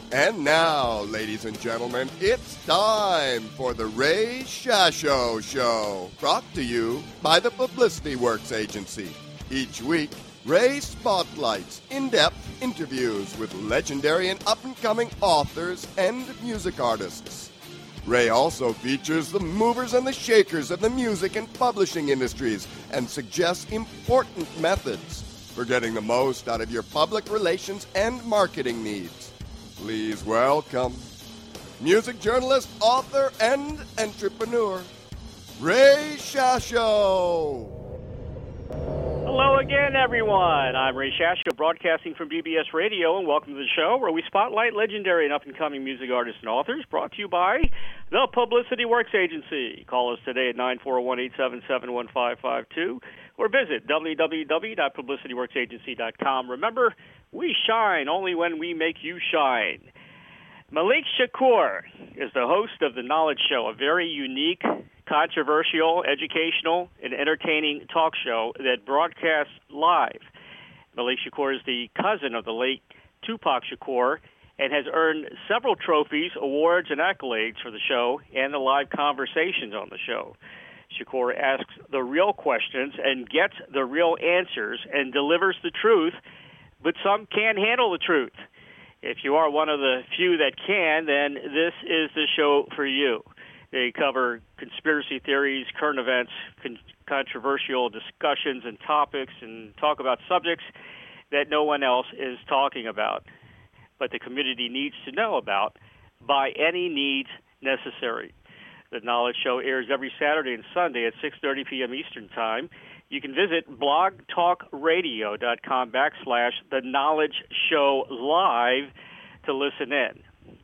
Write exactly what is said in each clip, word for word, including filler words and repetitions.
And now, ladies and gentlemen, it's time for the Ray Shasho Show, brought to you by the Publicity Works Agency. Each week, Ray spotlights in-depth interviews with legendary and up-and-coming authors and music artists. Ray also features the movers and the shakers of the music and publishing industries and suggests important methods for getting the most out of your public relations and marketing needs. Please welcome music journalist, author, and entrepreneur, Ray Shasho. Hello again, everyone. I'm Ray Shasho, broadcasting from B B S Radio, and welcome to the show where we spotlight legendary and up-and-coming music artists and authors, brought to you by the Publicity Works Agency. Call us today at nine four one, eight seven seven, one five five two or visit w w w dot publicity works agency dot com. Remember, we shine only when we make you shine. Malik Shakur is the host of The Knowledge Show, a very unique, controversial, educational, and entertaining talk show that broadcasts live. Malik Shakur is the cousin of the late Tupac Shakur and has earned several trophies, awards, and accolades for the show and the live conversations on the show. Shakur asks the real questions and gets the real answers and delivers the truth, but some can't handle the truth. If you are one of the few that can, then this is the show for you. They cover conspiracy theories, current events, con- controversial discussions and topics, and talk about subjects that no one else is talking about, but the community needs to know about by any means necessary. The Knowledge Show airs every Saturday and Sunday at six thirty p.m. Eastern Time. You can visit blogtalkradio.com backslash The Knowledge Show Live to listen in.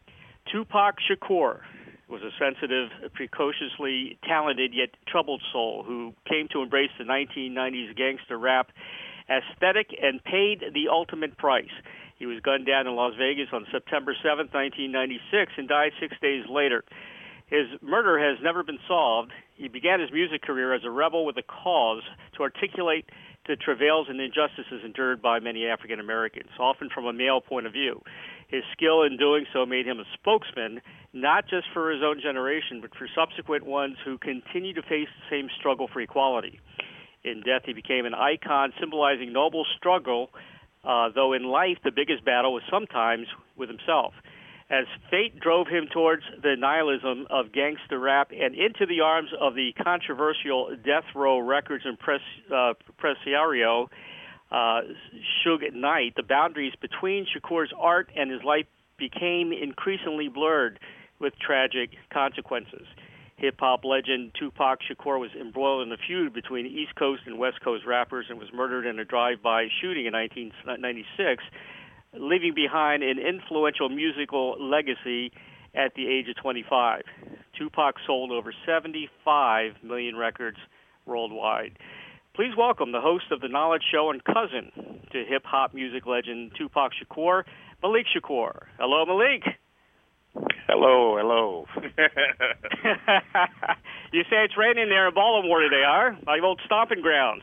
Tupac Shakur was a sensitive, precociously talented yet troubled soul who came to embrace the nineteen nineties gangster rap aesthetic and paid the ultimate price. He was gunned down in Las Vegas on September seventh, nineteen ninety-six, and died six days later. His murder has never been solved. He began his music career as a rebel with a cause to articulate the travails and injustices endured by many African Americans, often from a male point of view. His skill in doing so made him a spokesman, not just for his own generation, but for subsequent ones who continue to face the same struggle for equality. In death, he became an icon symbolizing noble struggle, uh, though in life the biggest battle was sometimes with himself. As fate drove him towards the nihilism of gangster rap and into the arms of the controversial Death Row Records and press, uh, Presiario, uh, Suge Knight, the boundaries between Shakur's art and his life became increasingly blurred with tragic consequences. Hip-hop legend Tupac Shakur was embroiled in a feud between East Coast and West Coast rappers and was murdered in a drive-by shooting in nineteen ninety-six, leaving behind an influential musical legacy at the age of twenty-five. Tupac sold over seventy-five million records worldwide. Please welcome the host of The Knowledge Show and cousin to hip-hop music legend Tupac Shakur, Malik Shakur. Hello, Malik. Hello, hello. You say it's raining there in Baltimore today, huh? My old stomping grounds.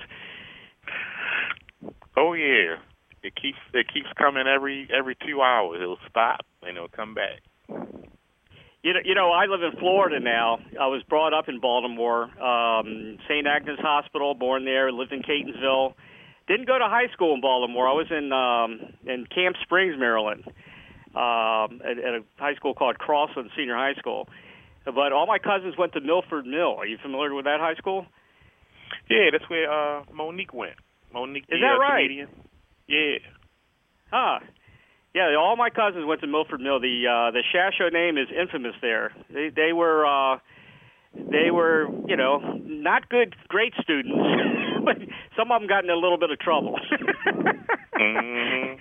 Oh, yeah. It keeps it keeps coming every every two hours. It'll stop and it'll come back. You know, you know, I live in Florida now. I was brought up in Baltimore, um, Saint Agnes Hospital, born there, lived in Catonsville. Didn't go to high school in Baltimore. I was in um, in Camp Springs, Maryland, um, at, at a high school called Crossland Senior High School. But all my cousins went to Milford Mill. Are you familiar with that high school? Yeah, that's where uh, Monique went. Monique, is the, that uh, right? Comedian. Yeah. Huh. Yeah, all my cousins went to Milford Mill. The uh, the Shasho name is infamous there. They they were uh, they were you know not good great students, but some of them got in a little bit of trouble. mm-hmm.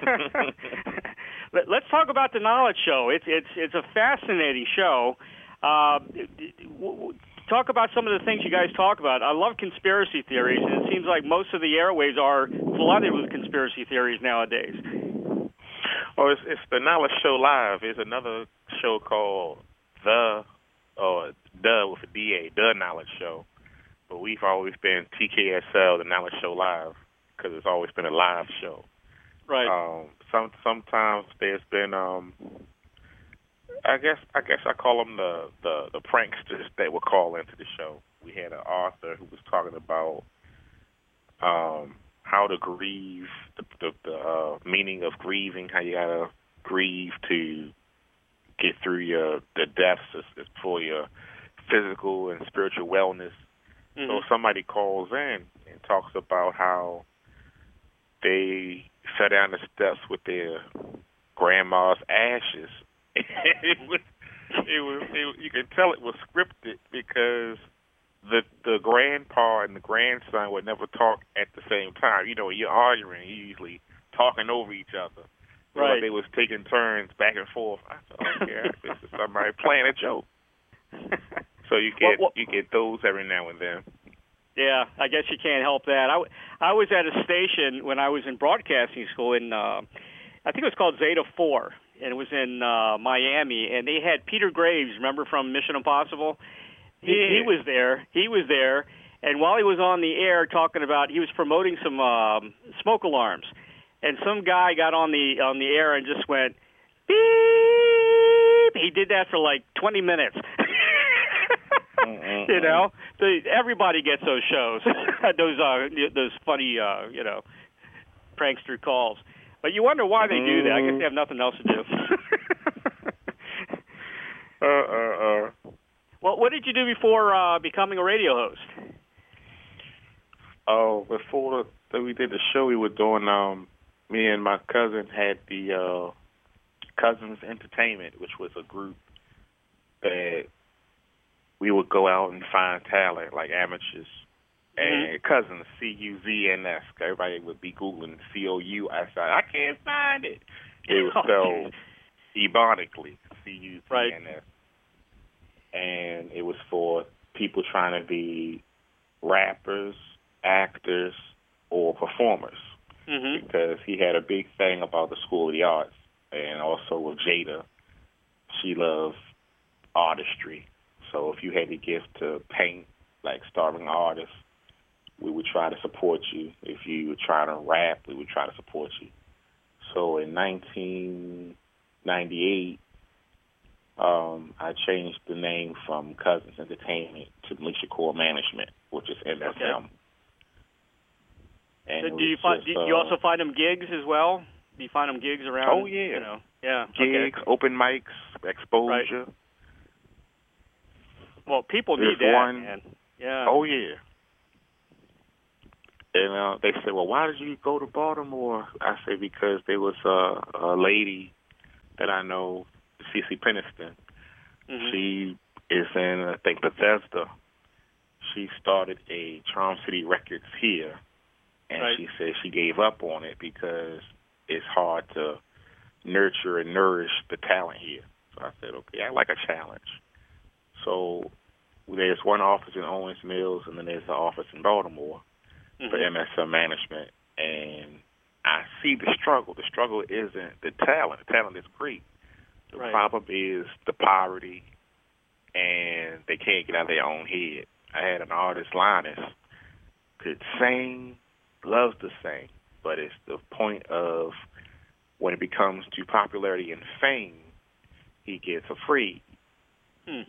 Let's talk about the Knowledge Show. It's it's it's a fascinating show. Uh, talk about some of the things you guys talk about. I love conspiracy theories, and it seems like most of the airways are flooded with conspiracy theories nowadays. Oh, it's, it's the Knowledge Show Live. There's another show called The, or The with a D A, The Knowledge Show. But we've always been T K S L, the Knowledge Show Live, because it's always been a live show. Right. Um, some sometimes there's been, um, I guess I guess I call them the, the the pranksters that would call into the show. We had an author who was talking about um, how to grieve, the, the, the uh, meaning of grieving, how you gotta grieve to get through your the deaths for your physical and spiritual wellness. Mm-hmm. So somebody calls in and talks about how they fell down the steps with their grandma's ashes. it was, it was, it, you can tell it was scripted because the the grandpa and the grandson would never talk at the same time. You know, when you're arguing, you're usually talking over each other. So right. Like they was taking turns back and forth. I thought, okay, this is somebody playing a joke. So you get well, well, you get those every now and then. Yeah, I guess you can't help that. I, I was at a station when I was in broadcasting school in, uh, I think it was called Zeta four, and it was in uh, Miami, and they had Peter Graves, remember from Mission Impossible? He, yeah. he was there. He was there, and while he was on the air talking about, he was promoting some um, smoke alarms, and some guy got on the on the air and just went, beep. He did that for like twenty minutes. You know, the, everybody gets those shows, those uh, those funny, uh, you know, prankster calls. But you wonder why they do that. I guess they have nothing else to do. uh, uh, uh. Well, what did you do before uh, becoming a radio host? Oh, before the, we did the show, we were doing. Um, me and my cousin had the uh, Cousins Entertainment, which was a group that we would go out and find talent, like amateurs. And mm-hmm. Cousins, C U Z N S. Everybody would be Googling C O U S I. I can't find it. It was spelled ebonically, C U Z N S. Right. And it was for people trying to be rappers, actors, or performers. Mm-hmm. Because he had a big thing about the School of the Arts. And also with Jada, she loves artistry. So if you had the gift to paint, like starving artists, we would try to support you. If you were trying to rap, we would try to support you. So in nineteen ninety-eight, um, I changed the name from Cousins Entertainment to Militia Corps Management, which is M S M. Okay. And so do you find? Just, do you also find them gigs as well? Do you find them gigs around? Oh yeah, you know, yeah, gigs, okay. open mics, exposure. Right. Well, people There's need that, one, man. Yeah. Oh yeah. And uh, they said, "Well, why did you go to Baltimore?" I said, "Because there was a, a lady that I know, Cece Peniston. Mm-hmm. She is in, I think, Bethesda. She started a Charm City Records here, and right. she said she gave up on it because it's hard to nurture and nourish the talent here." So I said, "Okay, I like a challenge." So there's one office in Owens Mills, and then there's an office in Baltimore mm-hmm. for M S M management. And I see the struggle. The struggle isn't the talent. The talent is great. The right. problem is the poverty, and they can't get out of their own head. I had an artist, Linus, could sing, loves to sing, but it's the point of when it becomes to popularity and fame, he gets afraid. Hmm.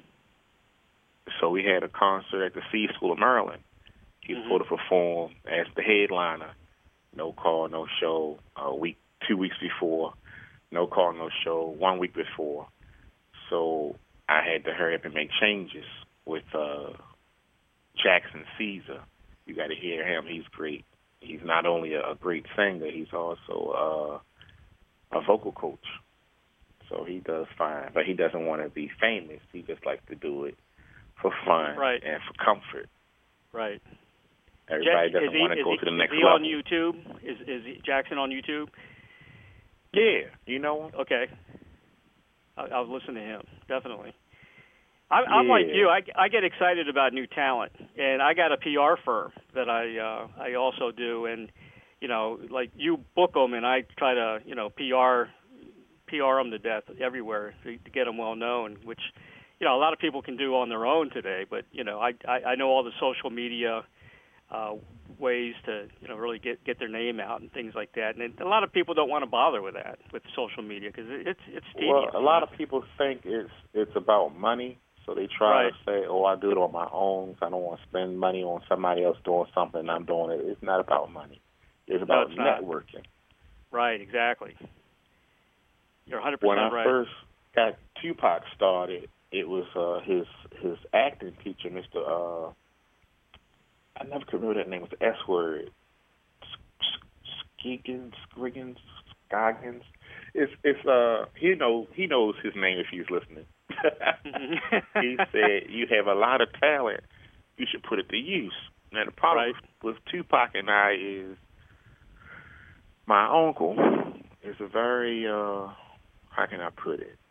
So we had a concert at the C School of Maryland. He was mm-hmm. supposed to perform as the headliner. No call, no show. A week, two weeks before. No call, no show. One week before. So I had to hurry up and make changes with uh, Jackson Caesar. You got to hear him. He's great. He's not only a, a great singer, he's also uh, a vocal coach. So he does fine, but he doesn't want to be famous. He just likes to do it for fun right. and for comfort. Right. Everybody Jack, doesn't he, want to go he, to the next level. Is he level. on YouTube? Is is he, Jackson on YouTube? Yeah, you know him. Okay. I, I'll listen to him, definitely. I, yeah. I'm like you. I, I get excited about new talent, and I got a P R firm that I uh, I also do, and you know, like you book them, and I try to you know P R P R them to death everywhere to, to get them well known, which you know a lot of people can do on their own today. But you know, I I, I know all the social media uh, ways to, you know, really get get their name out and things like that. And it, a lot of people don't want to bother with that with social media because it, it's it's tedious. Well, a lot of people think it's it's about money, so they try right. to say, "Oh, I do it on my own. So I don't want to spend money on somebody else doing something. I'm doing it." It's not about money. It's about no, it's networking. Not. Right. Exactly. You're one hundred percent when I right. first got Tupac started, it was uh, his his acting teacher, Mister Uh, I never could remember that name. It was the S word. Skeegans, Scriggins, Scoggins. It's it's uh he knows he knows his name if he's listening. He said, "You have a lot of talent. You should put it to use." Now the problem right. with, with Tupac and I is my uncle is a very uh how can I put it?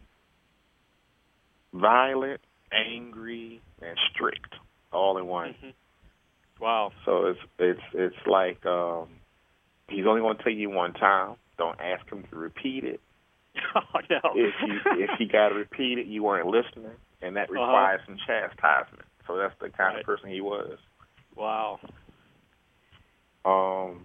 Violent, angry, and strict, all in one. Mm-hmm. Wow. So it's it's it's like um, he's only going to tell you one time. Don't ask him to repeat it. Oh no. If you if he got to repeat it, you weren't listening, and that requires uh-huh. some chastisement. So that's the kind right. of person he was. Wow. Um.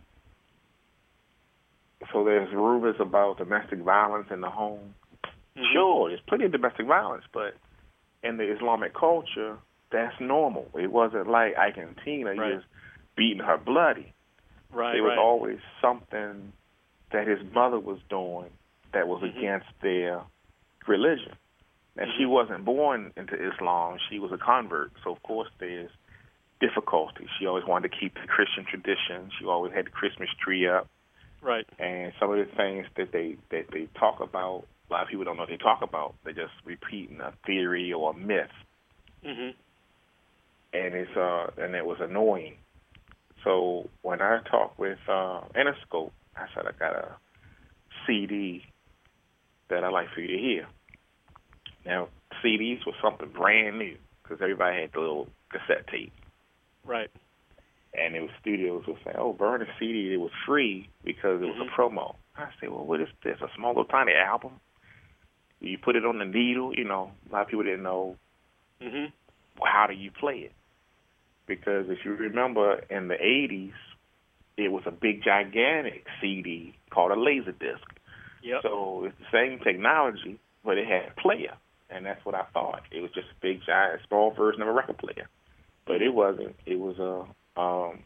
So there's rumors about domestic violence in the home. Mm-hmm. Sure, there's plenty of domestic violence, but in the Islamic culture, that's normal. It wasn't like Ike and Tina right. just beating her bloody. Right, there was right. always something that his mother was doing that was mm-hmm. against their religion. And mm-hmm. she wasn't born into Islam. She was a convert. So, of course, there's difficulty. She always wanted to keep the Christian tradition. She always had the Christmas tree up. Right. And some of the things that they that they talk about, a lot of people don't know what they talk about. They're just repeating a theory or a myth. Mm-hmm. And it's uh and it was annoying. So when I talked with uh, Interscope, I said I got a C D that I'd like for you to hear. Now C Ds was something brand new because everybody had the little cassette tape. Right. And it was studios were saying, "Oh, burn a C D. It was free because it was mm-hmm. a promo." I said, "Well, what is this? A small little tiny album? You put it on the needle." You know, a lot of people didn't know. Mm-hmm. Well, how do you play it? Because if you remember, in the eighties, it was a big, gigantic C D called a Laserdisc. Yep. So it's the same technology, but it had a player, and that's what I thought. It was just a big, giant, small version of a record player, but it wasn't. It was a Um,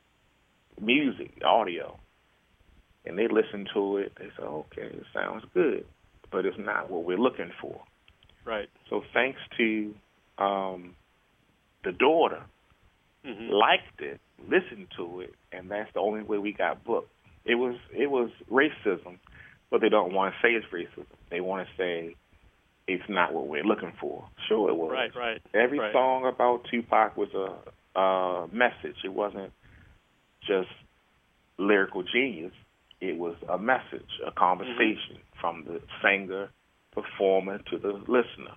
music, audio, and they listened to it. They said, "Okay, it sounds good, but it's not what we're looking for." Right. So thanks to um, the daughter, mm-hmm. liked it, listened to it, and that's the only way we got booked. It was it was racism, but they don't want to say it's racism. They want to say it's not what we're looking for. Sure, it was. Right, right. Every right. song about Tupac was a Uh, message. It wasn't just lyrical genius. It was a message, a conversation mm-hmm. from the singer, performer to the listener.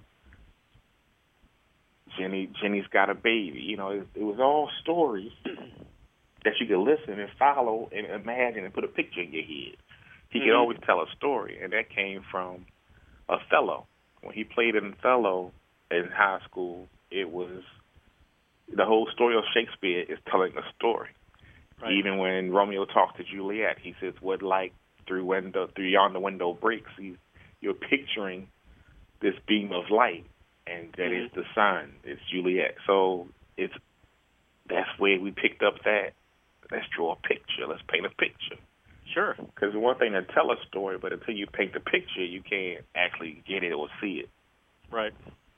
Jenny, Jenny's got a baby. You know, it, it was all stories that you could listen and follow and imagine and put a picture in your head. He mm-hmm. could always tell a story, and that came from Othello. When he played in Othello in high school, it was the whole story of Shakespeare is telling a story. Right. Even when Romeo talks to Juliet, he says, "What light through window through yonder window breaks?" He's, you're picturing this beam of light, and that mm-hmm. is the sun. It's Juliet. So it's that's where we picked up that. Let's draw a picture. Let's paint a picture. Sure. Because one thing to tell a story, but until you paint the picture, you can't actually get it or see it. Right.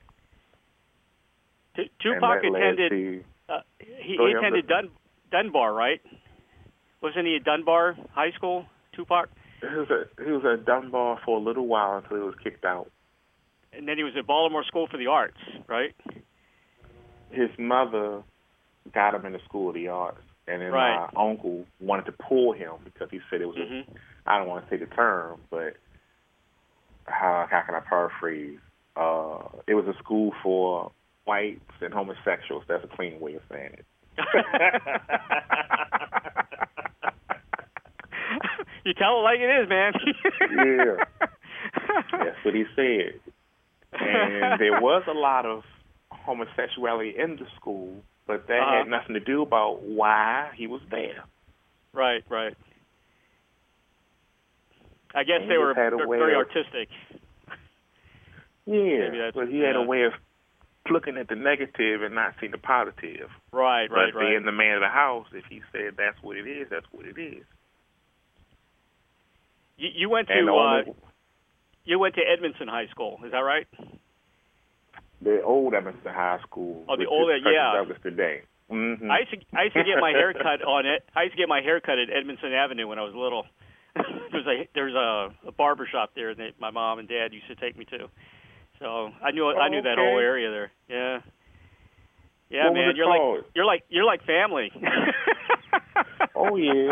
T- Tupac attended. To, uh, he, he attended Dun- Dunbar, right? Wasn't he at Dunbar High School, Tupac? He was at he was at Dunbar for a little while until he was kicked out. And then he was at Baltimore School for the Arts, right? His mother got him in the School of the Arts, and then right. my uncle wanted to pull him because he said it was. Mm-hmm. A, I don't want to say the term, but how how can I paraphrase? Uh, it was a school for whites and homosexuals. That's a clean way of saying it. You tell it like it is, man. Yeah. That's what he said. And there was a lot of homosexuality in the school, but that uh-huh. had nothing to do about why he was there. Right, right. I guess And they were very of, artistic. Yeah, but he had yeah. a way of looking at the negative and not seeing the positive. Right, right, but right. being the man of the house, if he said that's what it is, that's what it is. You, you went to only, uh, you went to Edmondson High School, is that right? The old Edmondson High School. Oh, the old, yeah. Douglas today. Mm-hmm. I used to I used to get my hair cut on it. I used to get my hair cut at Edmondson Avenue when I was little. there's a there's a, a barber shop there that my mom and dad used to take me to. So I knew oh, I knew okay. that whole area there. Yeah. Yeah, what man, was it you're called? like you're like you're like family. oh yeah.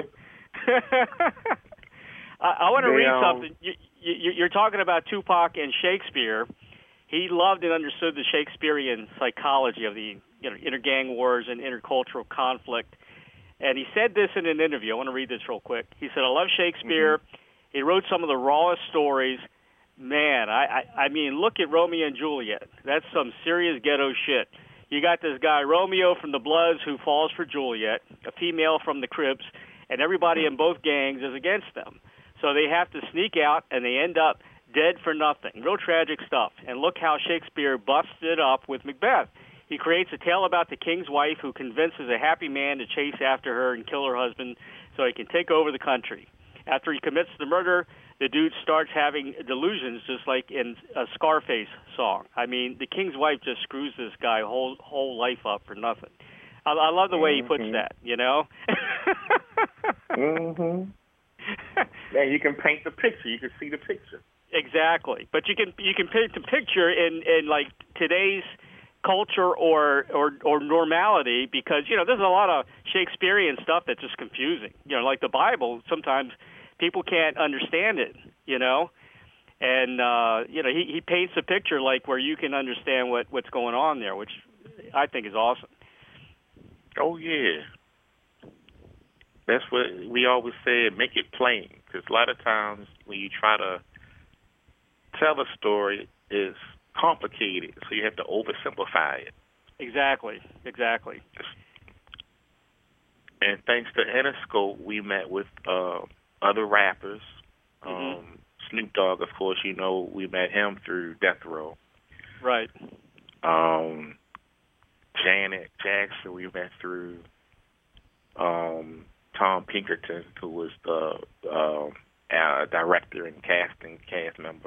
I, I want to they, read um, something. You, you, you're talking about Tupac and Shakespeare. He loved and understood the Shakespearean psychology of the you know intergang wars and intercultural conflict. And he said this in an interview. I want to read this real quick. He said, "I love Shakespeare. Mm-hmm. He wrote some of the rawest stories. Man, I, I I mean, look at Romeo and Juliet. That's some serious ghetto shit. You got this guy Romeo from the Bloods who falls for Juliet, a female from the Crips, and everybody in both gangs is against them. So they have to sneak out, and they end up dead for nothing. Real tragic stuff. And look how Shakespeare busts it up with Macbeth. He creates a tale about the king's wife who convinces a happy man to chase after her and kill her husband so he can take over the country. After he commits the murder, the dude starts having delusions just like in a Scarface song. I mean, the king's wife just screws this guy whole whole life up for nothing. I, I love the way mm-hmm. he puts that, you know? mm-hmm. Yeah, you can paint the picture. You can see the picture. Exactly. But you can you can paint the picture in, in like today's culture or, or or normality because, you know, there's a lot of Shakespearean stuff that's just confusing. You know, like the Bible, sometimes people can't understand it, you know? And, uh, you know, he, he paints a picture like where you can understand what, what's going on there, which I think is awesome. Oh, yeah. That's what we always say, make it plain. Because a lot of times when you try to tell a story, it's complicated, so you have to oversimplify it. Exactly, exactly. And thanks to Interscope, we met with uh, other rappers. Mm-hmm. Um, Snoop Dogg, of course, you know, we met him through Death Row. Right. Um, Janet Jackson, we met through um, Tom Pinkerton, who was the uh, uh, director and casting cast member.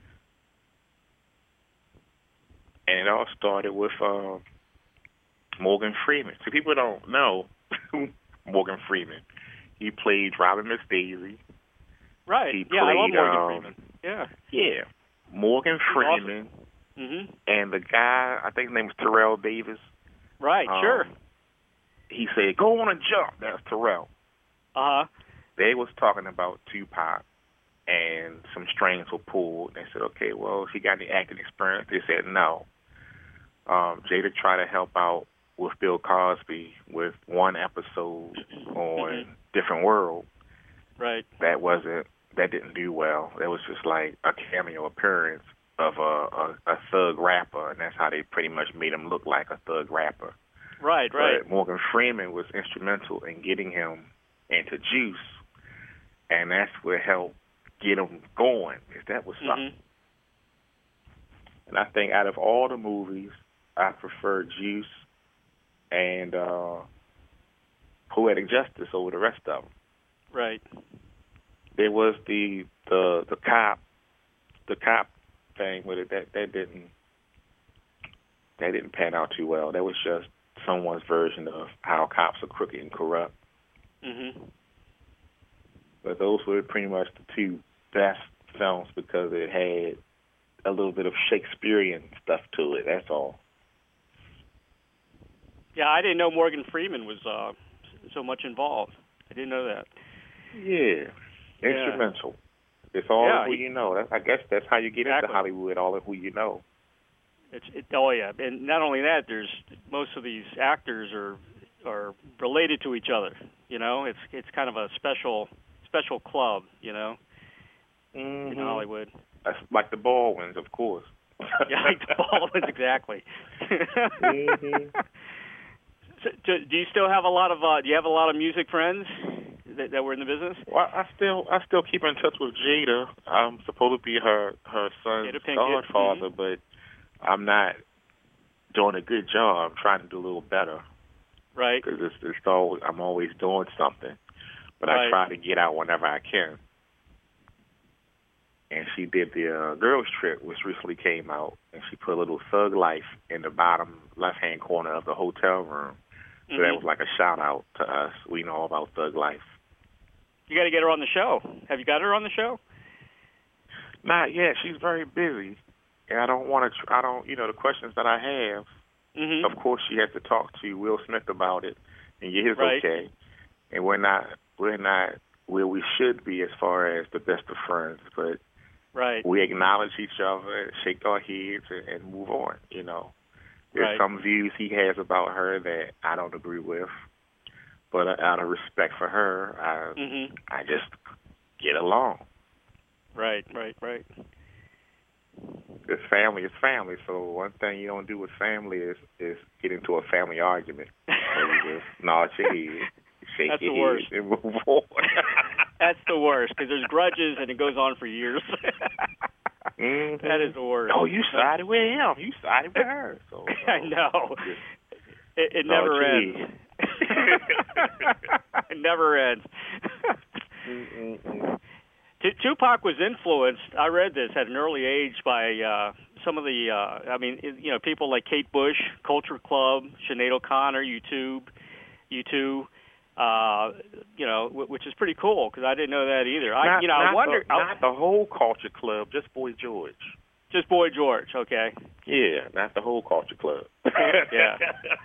And it all started with uh, Morgan Freeman. See, people don't know Morgan Freeman. He played Robin Miss Daisy. Right. He yeah, played, I love Morgan um, Freeman. Yeah. Yeah. Morgan He's Freeman. Awesome. Mm-hmm. And the guy, I think his name was Terrell Davis. Right, um, sure. He said, go on a jump. That's Terrell. Uh-huh. They was talking about Tupac, and some strings were pulled. They said, okay, well, he got any acting experience? They said, no. Um, Jada tried to help out with Bill Cosby with one episode on mm-hmm. Different World. Right. That wasn't, that didn't do well. That was just like a cameo appearance of a, a, a thug rapper, and that's how they pretty much made him look like a thug rapper. Right, right. But Morgan Freeman was instrumental in getting him into Juice, and that's what helped get him going, if that was something. Mm-hmm. And I think out of all the movies, I prefer Juice and uh, Poetic Justice over the rest of them. Right. There was the the the cop, the cop thing with it that that didn't that didn't pan out too well. That was just someone's version of how cops are crooked and corrupt. Mm-hmm. But those were pretty much the two best films because it had a little bit of Shakespearean stuff to it. That's all. Yeah, I didn't know Morgan Freeman was uh, so much involved. I didn't know that. Yeah, instrumental. Yeah. It's all yeah, who he, you know. That's, I guess that's how you get exactly. into Hollywood, all of who you know. It's it, oh yeah, and not only that, there's most of these actors are are related to each other. You know, it's it's kind of a special special club. You know, mm-hmm. in Hollywood. That's like the Baldwins, of course. Yeah, like the Baldwins, exactly. mm-hmm. So, do you still have a lot of? Uh, do you have a lot of music friends that, that were in the business? Well, I still I still keep in touch with Jada. I'm supposed to be her her son's godfather, mm-hmm. but I'm not doing a good job. I'm trying to do a little better. Right. Because it's, it's always, I'm always doing something, but right. I try to get out whenever I can. And she did the uh, girls trip, which recently came out, and she put a little Thug Life in the bottom left-hand corner of the hotel room. So mm-hmm. that was like a shout-out to us. We know all about Thug Life. You got to get her on the show. Have you got her on the show? Not yet. She's very busy. And I don't want to, I don't, you know, the questions that I have, mm-hmm. of course she has to talk to Will Smith about it and get his right. okay. And we're not, we're not where we should be as far as the best of friends, but right. we acknowledge each other, shake our heads, and, and move on, you know. There's right. some views he has about her that I don't agree with, but out of respect for her, I, mm-hmm. I just get along. Right, right, right. Because family is family, so one thing you don't do with family is, is get into a family argument. So you just nod your head, shake That's your the worst. head, and move on. That's the worst, because there's grudges and it goes on for years. mm-hmm. That is the worst. Oh, you sided with him. You sided with her. So, so I know. It, it never ends. It never ends. Mm-mm-mm. Tupac was influenced, I read this, at an early age by uh, some of the, uh, I mean, you know, people like Kate Bush, Culture Club, Sinead O'Connor, U two, U two, uh, you know, w- which is pretty cool because I didn't know that either. I, not, you know, I wonder. The, not the whole Culture Club, just Boy George. Just Boy George, okay. Yeah, not the whole Culture Club. Yeah.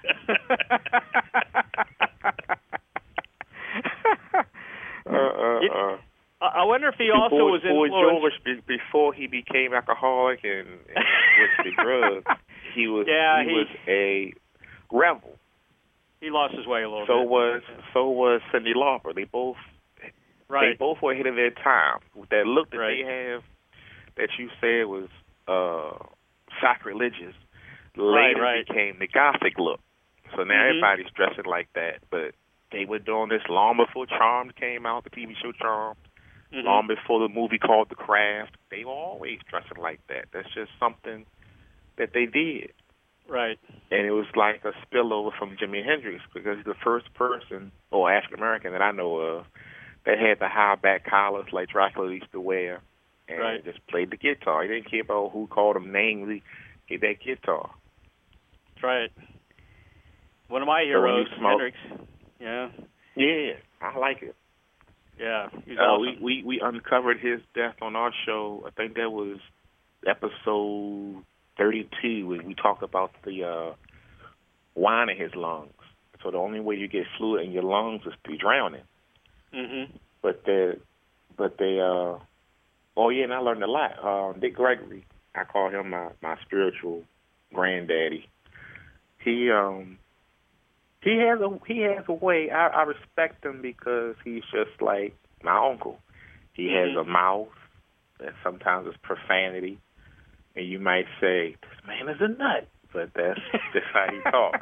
uh, uh, uh. I wonder if he also Boy, was Boy influenced. George, before he became alcoholic and, and with the drugs, he was yeah, he, he was a rebel. He lost his way a little so bit. Was, so was Cyndi Lauper. They both right. they both were ahead of their time. With that look that right. they have that you said was uh, sacrilegious, right, later right. became the gothic look. So now mm-hmm. everybody's dressing like that. But they were doing this long before Charmed came out, the T V show Charmed. Mm-hmm. Long before the movie called The Craft, they were always dressing like that. That's just something that they did. Right. And it was like a spillover from Jimi Hendrix because he's the first person, or African American that I know of, that had the high back collars like Dracula used to wear, and right. just played the guitar. He didn't care about who called him names. He hit that guitar. That's right. One of my heroes, so Hendrix. Yeah. Yeah, I like it. Yeah, he's uh, awesome. we, we we uncovered his death on our show. I think that was episode thirty-two, when we talked about the uh, wine in his lungs. So the only way you get fluid in your lungs is through drowning. Mm-hmm. But they, but they, uh, oh yeah, and I learned a lot. Uh, Dick Gregory, I call him my, my spiritual granddaddy. He um. He has a he has a way. I, I respect him because he's just like my uncle. He mm-hmm. has a mouth that sometimes is profanity, and you might say, "This man is a nut," but that's just how he talks.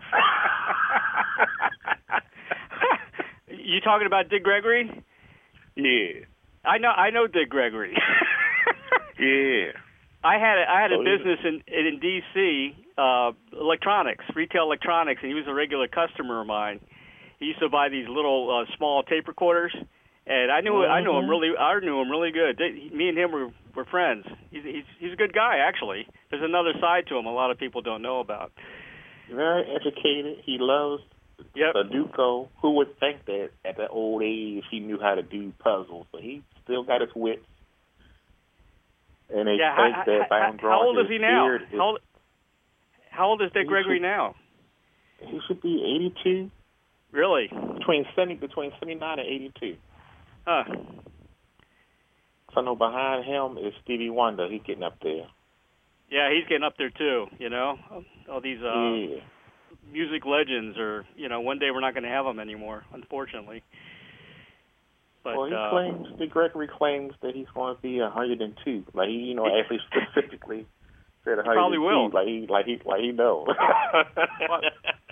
You talking about Dick Gregory? Yeah, I know. I know Dick Gregory. Yeah. I had a, I had a oh, business in in D C, uh, electronics, retail electronics, and he was a regular customer of mine. He used to buy these little uh, small tape recorders, and I knew mm-hmm. I knew him really I knew him really good. They, me and him were, were friends. He's, he's he's a good guy, actually. There's another side to him a lot of people don't know about. Very educated. He loves yep. Sudoku. Who would think that at that old age he knew how to do puzzles? But he still got his wits. And they yeah, think how, that how, by how old is he now? Is, how, old, how old is Dick Gregory should, now? He should be eighty-two. Really? Between seventy, between seventy-nine and eighty-two. Huh. So I know behind him is Stevie Wonder. He's getting up there. Yeah, he's getting up there too. You know, all these uh, yeah. music legends, or you know, one day we're not going to have them anymore, unfortunately. But, well, he uh, claims, Dick Gregory claims that he's going to be one hundred two. Like he, you know, actually specifically said one hundred two. Probably will. Like he, like he, like he knows. well,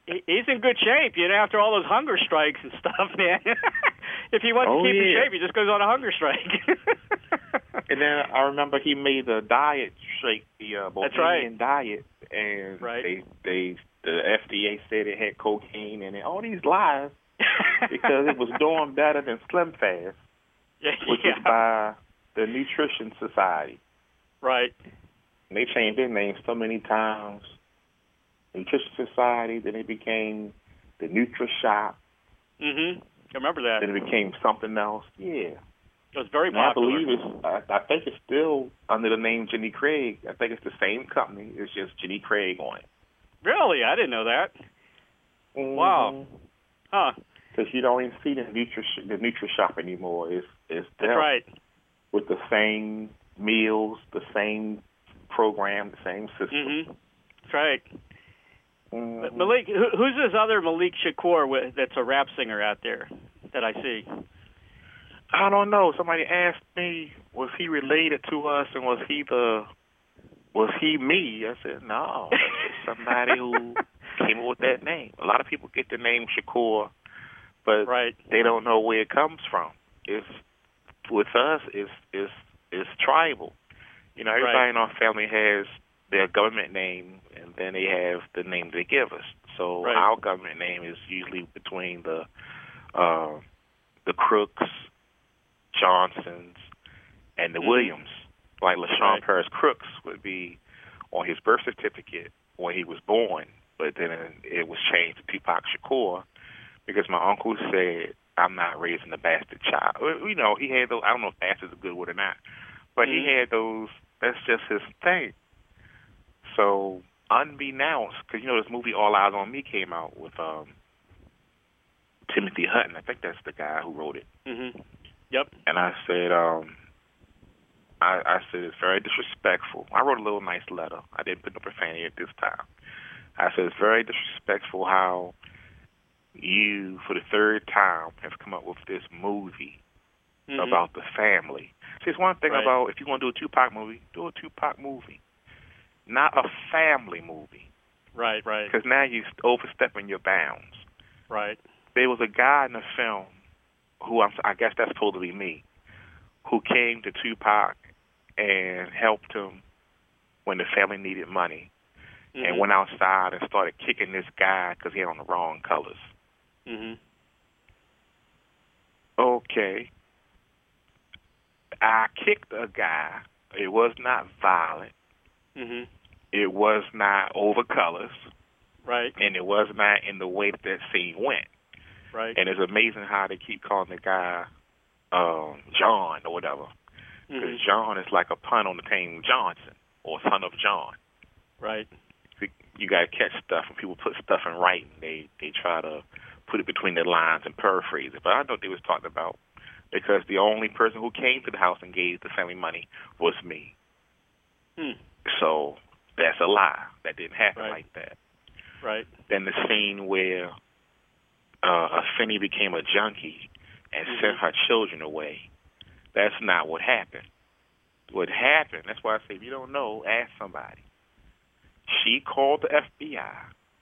he, he's in good shape. You know, after all those hunger strikes and stuff, man. If he wants oh, to keep yeah. in shape, he just goes on a hunger strike. And then I remember he made the diet shake, the uh, That's right. Bohemian diet, and right. they they the F D A said it had cocaine in it. All these lies because it was doing better than Slim Fast, yeah, which yeah. is by the Nutrition Society. Right. And they changed their name so many times. Nutrition Society, then it became the Nutri-Shop. Mm-hmm. I remember that. Then it became something else. Yeah. It was very and popular. I believe it's, I, I think it's still under the name Jenny Craig. I think it's the same company. It's just Jenny Craig on it. Really? I didn't know that. Mm-hmm. Wow. Huh. Because you don't even see the Nutri the Nutri Shop anymore. It's it's That's right. With the same meals, the same program, the same system. Mm-hmm. That's right. Mm-hmm. But Malik, who, who's this other Malik Shakur with, that's a rap singer out there that I see? I don't know. Somebody asked me, was he related to us, and was he the, was he me? I said, no, that's just somebody who came up with that name. A lot of people get the name Shakur, but right. they don't know where it comes from. It's with us, it's it's it's tribal. You know, everybody right. in our family has their government name, and then they have the name they give us. So right. our government name is usually between the uh, the Crooks, Johnsons, and the mm-hmm. Williams. Like LaShawn right. Paris Crooks would be on his birth certificate when he was born, but then it was changed to Tupac Shakur because my uncle said, I'm not raising a bastard child. You know, he had those, I don't know if bastard's a good word or not, but mm-hmm. he had those, that's just his thing. So, unbeknownst, because, you know, this movie All Eyes on Me came out with um, Timothy Hutton. I think that's the guy who wrote it. Mm-hmm. Yep. And I said, um, I, I said, it's very disrespectful. I wrote a little nice letter. I didn't put no profanity at this time. I said, it's very disrespectful how you, for the third time, have come up with this movie mm-hmm. about the family. See, it's one thing right. about if you want to do a Tupac movie, do a Tupac movie, not a family movie. Right, right. Because now you're overstepping your bounds. Right. There was a guy in the film who I'm, I guess that's supposed to be me, who came to Tupac and helped him when the family needed money, mm-hmm. and went outside and started kicking this guy because he had on the wrong colors. Mm-hmm. Okay. I kicked a guy. It was not violent. Mm-hmm. It was not over colors. Right. And it was not in the way that that scene went. Right. And it's amazing how they keep calling the guy um, John or whatever. Because mm-hmm. John is like a pun on the name Johnson or son of John. Right. You got to catch stuff. When people put stuff in writing, they, they try to put it between the lines and paraphrase it. But I know what they was talking about because the only person who came to the house and gave the family money was me. Hmm. So that's a lie. That didn't happen right. like that. Right. Then the scene where uh, Afeni became a junkie and mm-hmm. sent her children away, that's not what happened. What happened, that's why I say if you don't know, ask somebody. She called the F B I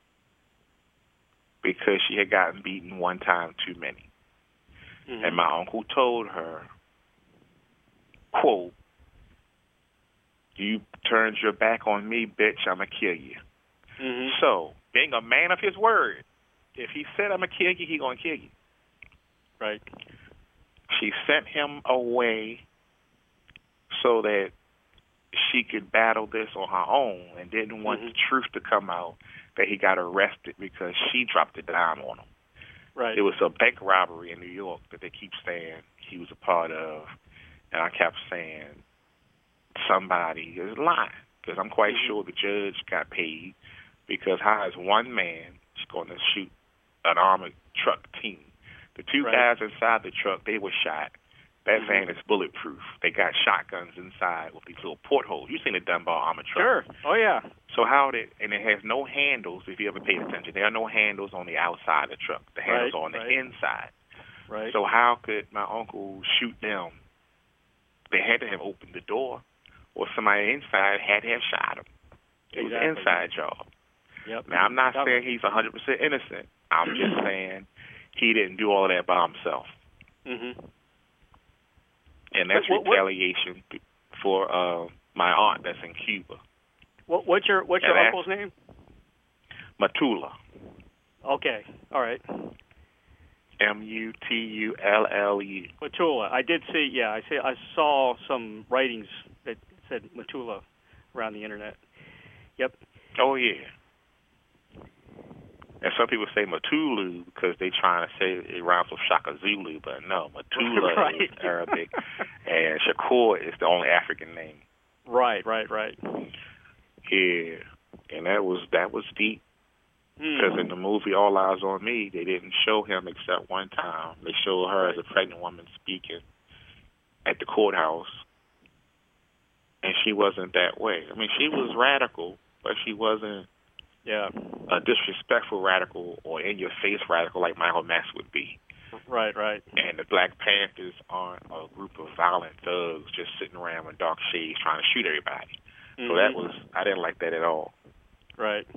because she had gotten beaten one time too many. Mm-hmm. And my uncle told her, quote, you turned your back on me, bitch, I'm going to kill you. Mm-hmm. So, being a man of his word, if he said I'm going to kill you, he going to kill you. Right. She sent him away so that she could battle this on her own and didn't want mm-hmm. the truth to come out that he got arrested because she dropped it down on him. Right. It was a bank robbery in New York that they keep saying he was a part of, and I kept saying somebody is lying because I'm quite mm-hmm. sure the judge got paid because how is one man going to shoot an armored truck team? The two right. guys inside the truck, they were shot. That mm-hmm. van is bulletproof. They got shotguns inside with these little portholes. You've seen the Dunbar armored truck. Sure. Oh, yeah. So how did, and it has no handles, if you ever paid attention. There are no handles on the outside of the truck. The handles right, are on the right. inside. Right. So how could my uncle shoot them? They had to have opened the door, or somebody inside had to have shot him. It exactly. was an inside job. Yep. Now, I'm not Yep. saying he's one hundred percent innocent. I'm just saying he didn't do all of that by himself. Mm-hmm. And that's what, what, retaliation for uh, my aunt that's in Cuba. What, what's your What's your uncle's name? Matula. Okay. All right. M U T U L L U. Matula. I did see. Yeah, I see. I saw some writings that said Matula around the internet. Yep. Oh yeah. And some people say Matulu because they trying to say it rhymes with Shaka Zulu, but no, Matula right. is Arabic, and Shakur is the only African name. Right, right, right. Yeah, and that was that was deep because mm. in the movie All Eyes on Me, they didn't show him except one time. They showed her as a pregnant woman speaking at the courthouse, and she wasn't that way. I mean, she was radical, but she wasn't. Yeah. A disrespectful radical or in-your-face radical like Malcolm X would be. Right, right. And the Black Panthers aren't a group of violent thugs just sitting around with dark shades trying to shoot everybody. Mm-hmm. So that was, I didn't like that at all. Right.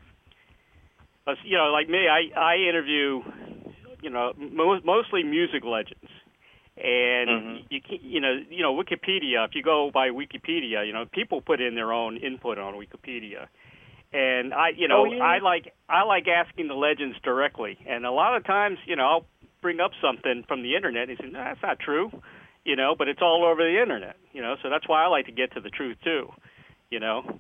But, you know, like me, I, I interview, you know, mo- mostly music legends. And mm-hmm. you you know you know Wikipedia. If you go by Wikipedia, you know people put in their own input on Wikipedia. And I, you know, oh, yeah. I like I like asking the legends directly. And a lot of times, you know, I'll bring up something from the internet and say, no, that's not true, you know, but it's all over the internet, you know. So that's why I like to get to the truth too, you know.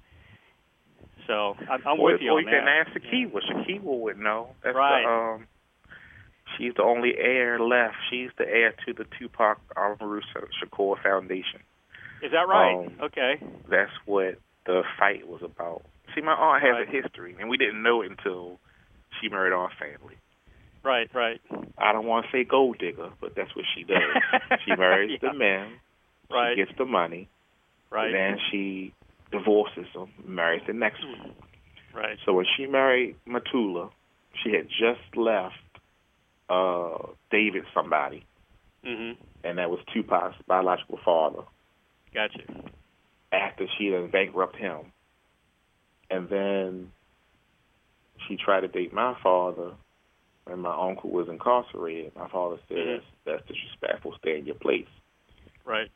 So I'm, I'm well, with you well, on you that. can ask Shakiwa. Shakiwa would know. That's right. The, um, she's the only heir left. She's the heir to the Tupac Amaru Shakur Foundation. Is that right? Um, okay. That's what the fight was about. See, my aunt has right. a history, and we didn't know it until she married our family. Right, right. I don't want to say gold digger, but that's what she does. She marries yeah. the men, right. she gets the money, right. and then she divorces them, marries the next one. Right. So when she married Matula, she had just left uh, David somebody, mm-hmm. and that was Tupac's biological father. Gotcha. After she had bankrupted him. And then she tried to date my father, and my uncle was incarcerated. My father said, mm-hmm. that's, that's disrespectful, stay in your place. Right.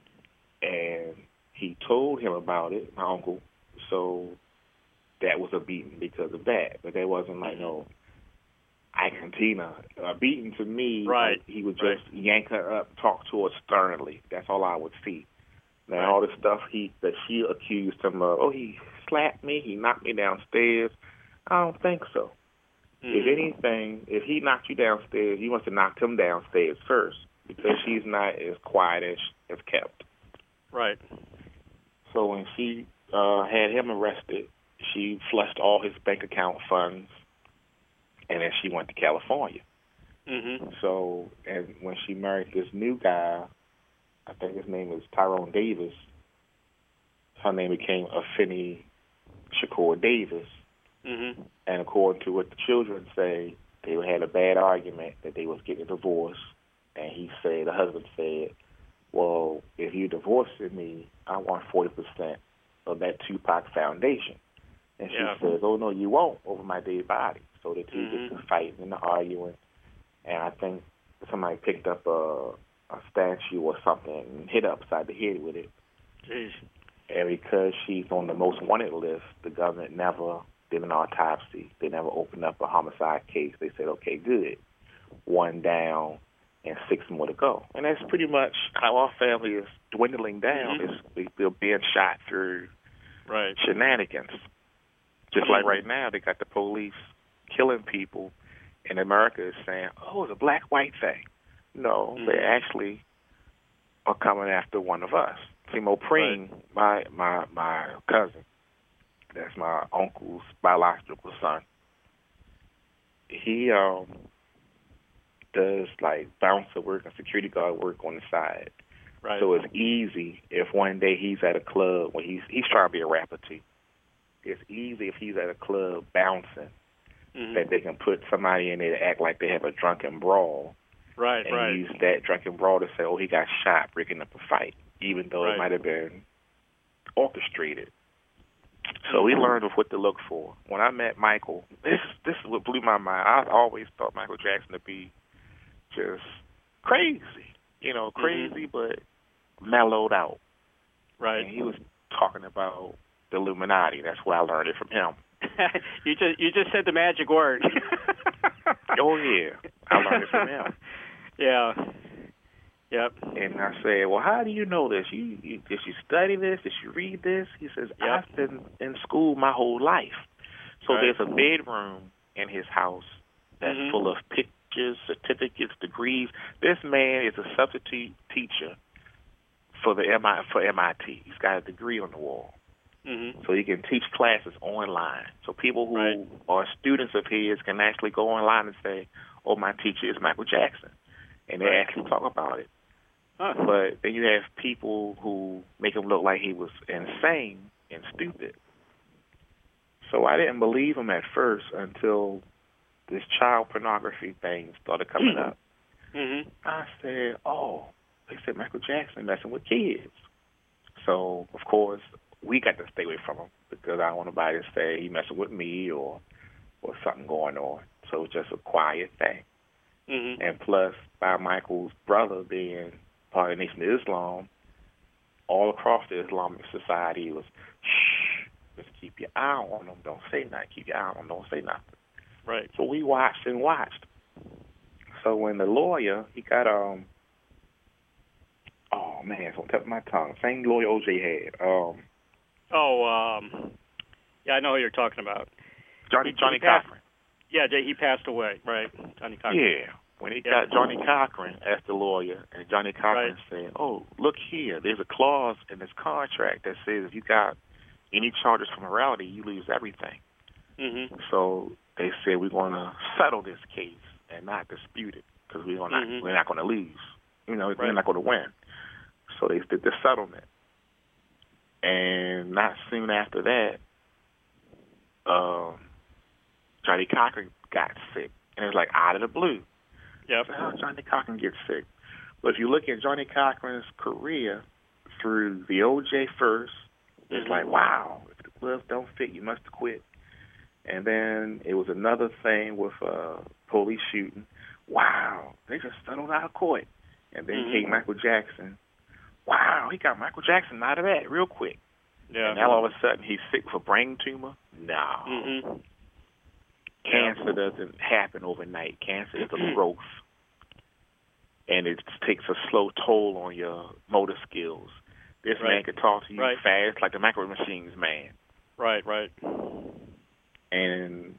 And he told him about it, my uncle, so that was a beating because of that. But that wasn't like, mm-hmm. no, Icantina. A beating to me, right. like, he would just right. yank her up, talk to her sternly. That's all I would see. Now, right. all the stuff he that she accused him of, oh, he slapped me, he knocked me downstairs. I don't think so. Mm-hmm. If anything, if he knocked you downstairs, you must have knocked him downstairs first because she's not as quiet as, as kept. Right. So when she uh, had him arrested, she flushed all his bank account funds, and then she went to California. Mm-hmm. So, and when she married this new guy, I think his name is Tyrone Davis, her name became Afeni Shakur Davis. Mm-hmm. And according to what the children say, they had a bad argument that they was getting a divorce. And he said, the husband said, well, if you divorcing me, I want forty percent of that Tupac Foundation. And she yeah. says, oh, no, you won't, over my dead body. So the two mm-hmm. get to fighting and arguing. And I think somebody picked up a, a statue or something and hit her upside the head with it. Jeez. And because she's on the most wanted list, the government never did an autopsy. They never opened up a homicide case. They said, okay, good. One down and six more to go. And that's pretty much how our family is dwindling down. Mm-hmm. Is we, we're being shot through right. shenanigans. Just mm-hmm. like right now, they got the police killing people, and America is saying, oh, it's a black-white thing. No, mm-hmm. they actually are coming after one of us. Timo Preen, right. my, my my cousin, that's my uncle's biological son, he um does like bouncer work and security guard work on the side. Right. So it's easy if one day he's at a club when he's he's trying to be a rapper too. It's easy if he's at a club bouncing mm-hmm. that they can put somebody in there to act like they have a drunken brawl. Right, and right. use that drunken brawl to say, oh, he got shot breaking up a fight, even though right. it might have been orchestrated. So we learned of what to look for. When I met Michael, this this is what blew my mind. I always thought Michael Jackson to be just crazy, you know, crazy mm-hmm. but mellowed out. Right. And he was talking about the Illuminati. That's where I learned it from him. you just you just said the magic word. Oh yeah, I learned it from him. Yeah. Yep. And I said, well, how do you know this? You, you did you study this? Did you read this? He says, yep. I've been in school my whole life. So right. there's a bedroom in his house that's mm-hmm. full of pictures, certificates, degrees. This man is a substitute teacher for the M I for M I T. He's got a degree on the wall. Mm-hmm. So he can teach classes online. So people who right. are students of his can actually go online and say, oh, my teacher is Michael Jackson. And they right. actually talk about it. Huh. But then you have people who make him look like he was insane and stupid. So I didn't believe him at first until this child pornography thing started coming up. Mm-hmm. I said, oh, they said Michael Jackson messing with kids. So, of course, we got to stay away from him because I don't want nobody to say he messing with me or, or something going on. So it's just a quiet thing. Mm-hmm. And plus, by Michael's brother being part of the Nation of Islam, all across the Islamic society was, shh, just keep your eye on them. Don't say nothing. Keep your eye on them. Don't say nothing. Right. So we watched and watched. So when the lawyer, he got, um, oh, man, it's on the tip of my tongue. Same lawyer O J had. Um, oh, um, yeah, I know who you're talking about. Johnny, he, Johnny he passed, Cochran. Yeah, he passed away, right, Johnny Cochran. Yeah. When he yeah. got Johnny Cochran as the lawyer, and Johnny Cochran right. said, oh, look here, there's a clause in this contract that says if you got any charges for morality, you lose everything. Mm-hmm. So they said we're going to settle this case and not dispute it because we're, gonna, mm-hmm. we're not going to lose. You know, right. we're not going to win. So they did the settlement. And not soon after that, um, Johnny Cochran got sick. And it was like out of the blue. Yep. So how Johnny Cochran gets sick? But if you look at Johnny Cochran's career through the O J first, mm-hmm. it's like, wow, if the gloves don't fit, you must quit. And then it was another thing with uh, police shooting. Wow, they just settled out of court. And then mm-hmm. came Michael Jackson. Wow, he got Michael Jackson out of that real quick. Yeah. And now all of a sudden he's sick with a brain tumor? No. Mm-hmm. Cancer doesn't happen overnight. Cancer is a growth. And it takes a slow toll on your motor skills. This right. man could talk to you right. fast like the Micro Machines man. Right, right. And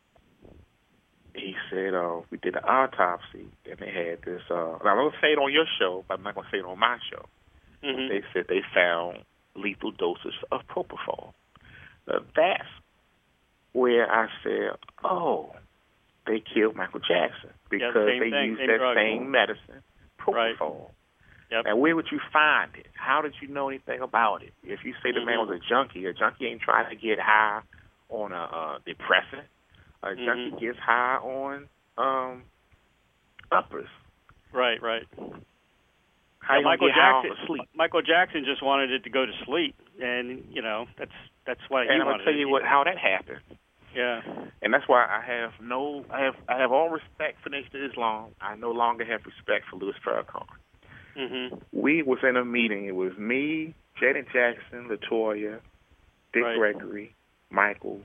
he said, uh, we did an autopsy, and they had this, uh, and I'm going to say it on your show, but I'm not going to say it on my show. Mm-hmm. They said they found lethal doses of propofol. Now, that's where I said, oh, they killed Michael Jackson because yeah, the they thing, used same that drug. same medicine, propofol. Right. Yep. Now, where would you find it? How did you know anything about it? If you say the mm-hmm. man was a junkie, a junkie ain't trying to get high on a uh, depressant. A mm-hmm. junkie gets high on um, uppers. Right, right. How yeah, you Michael get high Jackson. off of sleep? Michael Jackson just wanted it to go to sleep, and you know that's that's why he and I'm wanted gonna tell it. you what how that happened. Yeah. And that's why I have no, I have I have all respect for Nation of Islam. I no longer have respect for Louis Farrakhan. Mm-hmm. We was in a meeting. It was me, Janet Jackson, LaToya, Dick right. Gregory, Michael,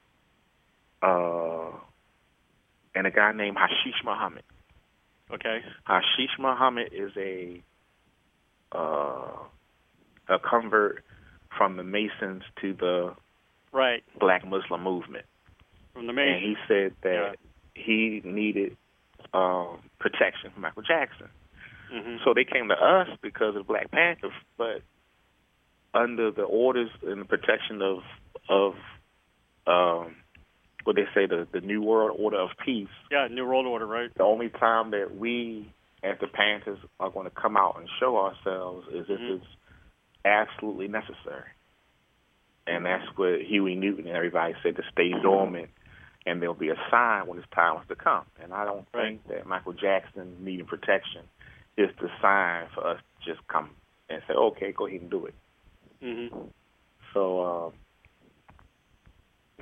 uh, and a guy named Hashish Muhammad. Okay. Hashish Muhammad is a uh, a convert from the Masons to the right. Black Muslim movement. From the Masons. And he said that yeah. he needed um, protection from Michael Jackson. Mm-hmm. So they came to us because of Black Panther, but under the orders and the protection of of um, what they say the the New World Order of Peace. Yeah, New World Order, right? The only time that we, as the Panthers, are going to come out and show ourselves is if mm-hmm. it's absolutely necessary. And that's what Huey Newton and everybody said to stay dormant, and there'll be a sign when it's time to come. And I don't right. think that Michael Jackson needing protection is the sign for us to just come and say, okay, go ahead and do it. Mm-hmm. So uh,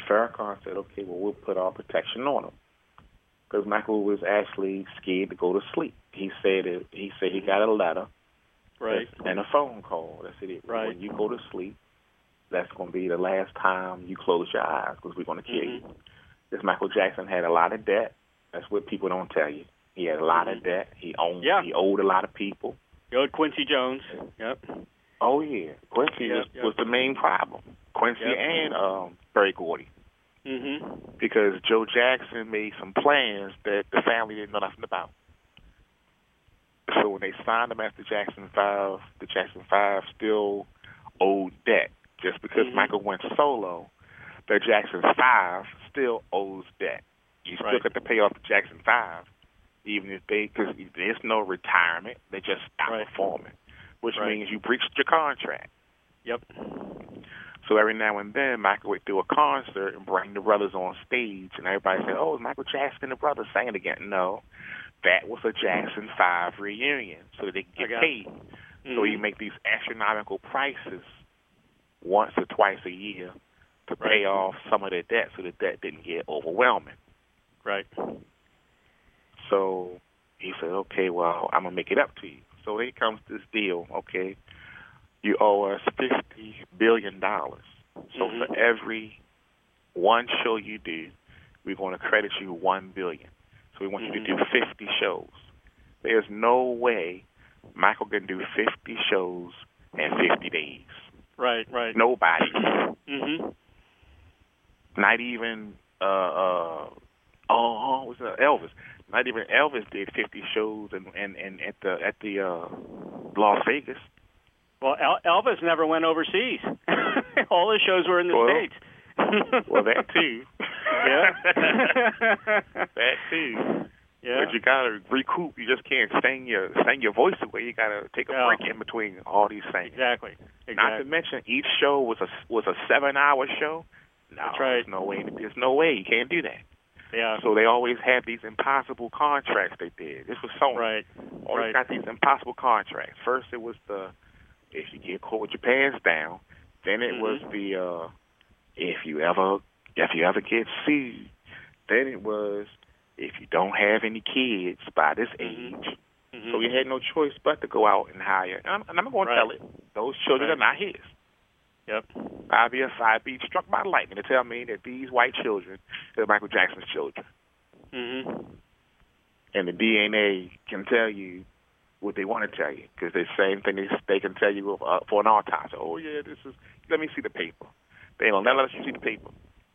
Farrakhan said, okay, well, we'll put our protection on him. Because Michael was actually scared to go to sleep. He said it, he said he got a letter right. and a phone call that said, right. when you go to sleep, that's going to be the last time you close your eyes because we're going to kill mm-hmm. you. This Michael Jackson had a lot of debt. That's what people don't tell you. He had a lot mm-hmm. of debt. He owned. Yeah. He owed a lot of people. He owed Quincy Jones. Yep. Oh, yeah. Quincy yep, was, yep. was the main problem. Quincy yep. and um, Berry Gordy. Mm-hmm. Because Joe Jackson made some plans that the family didn't know nothing about. So when they signed him as the Jackson Five, the Jackson Five still owed debt. Just because mm-hmm. Michael went solo, the Jackson Five still owes debt. You still right. got to pay off the Jackson Five, even if they, because there's no retirement. They just stop right. performing, which right. means you breached your contract. Yep. So every now and then, Michael would do a concert and bring the brothers on stage, and everybody said, oh, it's Michael Jackson and the brothers singing again. No, that was a Jackson five reunion so that they could get paid. Mm-hmm. So you make these astronomical prices once or twice a year to right. pay off some of the debt so the debt didn't get overwhelming. Right. So he said, okay, well, I'm going to make it up to you. So then comes this deal, okay, you owe us fifty billion dollars. So mm-hmm. for every one show you do, we're going to credit you one billion dollars. So we want mm-hmm. you to do fifty shows. There's no way Michael can do fifty shows in fifty days. Right, right. Nobody. mm-hmm. Not even, uh, uh, oh, what's that? Elvis. Not even Elvis did fifty shows and and, and at the at the uh, Las Vegas. Well, El- Elvis never went overseas. All his shows were in the well, States. Well, that too. Yeah. That too. Yeah. But you gotta recoup. You just can't sing your sing your voice away. You gotta take a yeah. break in between all these things. Exactly. exactly. Not to mention each show was a was a seven hour show. No, That's right. there's no way. There's no way you can't do that. Yeah. So they always had these impossible contracts they did. This was Sony. Right. Always right. got these impossible contracts. First it was the if you get caught with your pants down. Then it mm-hmm. was the uh, if you ever if you ever get sued. Then it was if you don't have any kids by this age. Mm-hmm. So you had no choice but to go out and hire. And I'm, and I'm going right. to tell it. Those children right. are not his. Yep. I'd be, I'd be struck by lightning to tell me that these white children are Michael Jackson's children. Mm-hmm. And the D N A can tell you what they want to tell you because the same thing they, they can tell you uh, for an autopsy. Oh, yeah, this is, let me see the paper. They don't never let you see the paper.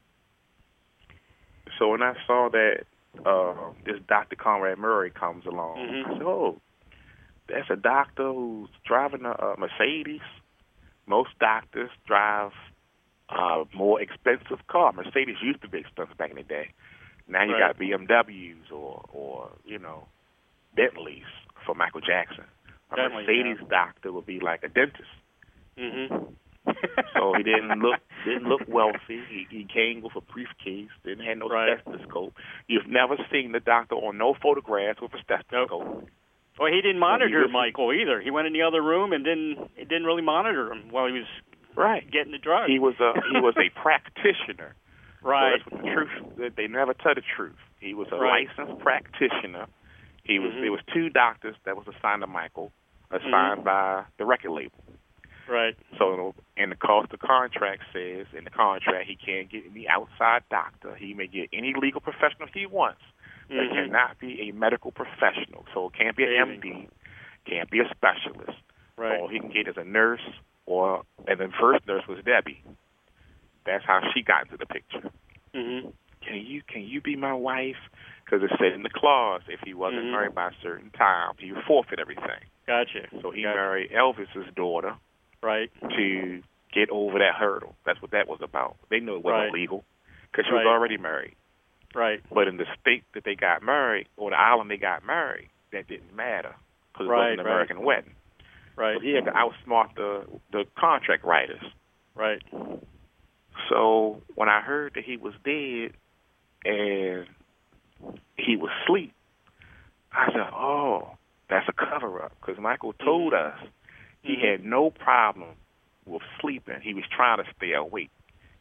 So when I saw that uh, this Doctor Conrad Murray comes along, mm-hmm. I said, oh, that's a doctor who's driving a, a Mercedes. Most doctors drive a more expensive car. Mercedes used to be expensive back in the day. Now you right. got B M Ws or, or you know, Bentleys for Michael Jackson. A Definitely, Mercedes yeah. doctor would be like a dentist. Mm-hmm. So he didn't look didn't look wealthy. He, he came with a briefcase. Didn't have no right. stethoscope. You've never seen the doctor on no photographs with a stethoscope. Nope. Well, he didn't monitor he was, Michael either. He went in the other room and didn't it didn't really monitor him while he was right getting the drugs. He was a he was a practitioner. Right. So that's what the truth. They never tell the truth. He was a right. licensed practitioner. He was. Mm-hmm. There was two doctors that was assigned to Michael, assigned mm-hmm. by the record label. Right. So, and the cost of contract says in the contract he can't get any outside doctor. He may get any legal professional he wants. Mm-hmm. But cannot be a medical professional. So it can't be an M D, can't be a specialist. Right. All he can get is a nurse, or and the first nurse was Debbie. That's how she got into the picture. Mm-hmm. Can you can you be my wife? Because it said in the clause if he wasn't mm-hmm. married by a certain time, he would forfeit everything. Gotcha. So he gotcha. married Elvis's daughter. Right. To get over that hurdle. That's what that was about. They knew it wasn't right. legal because she right. was already married. Right. But in the state that they got married, or the island they got married, that didn't matter because it right, wasn't an American right. wedding. Right. So he had to outsmart the the contract writers. Right. So when I heard that he was dead and he was asleep, I said, "Oh, that's a cover-up." Because Michael told us he had no problem with sleeping. He was trying to stay awake.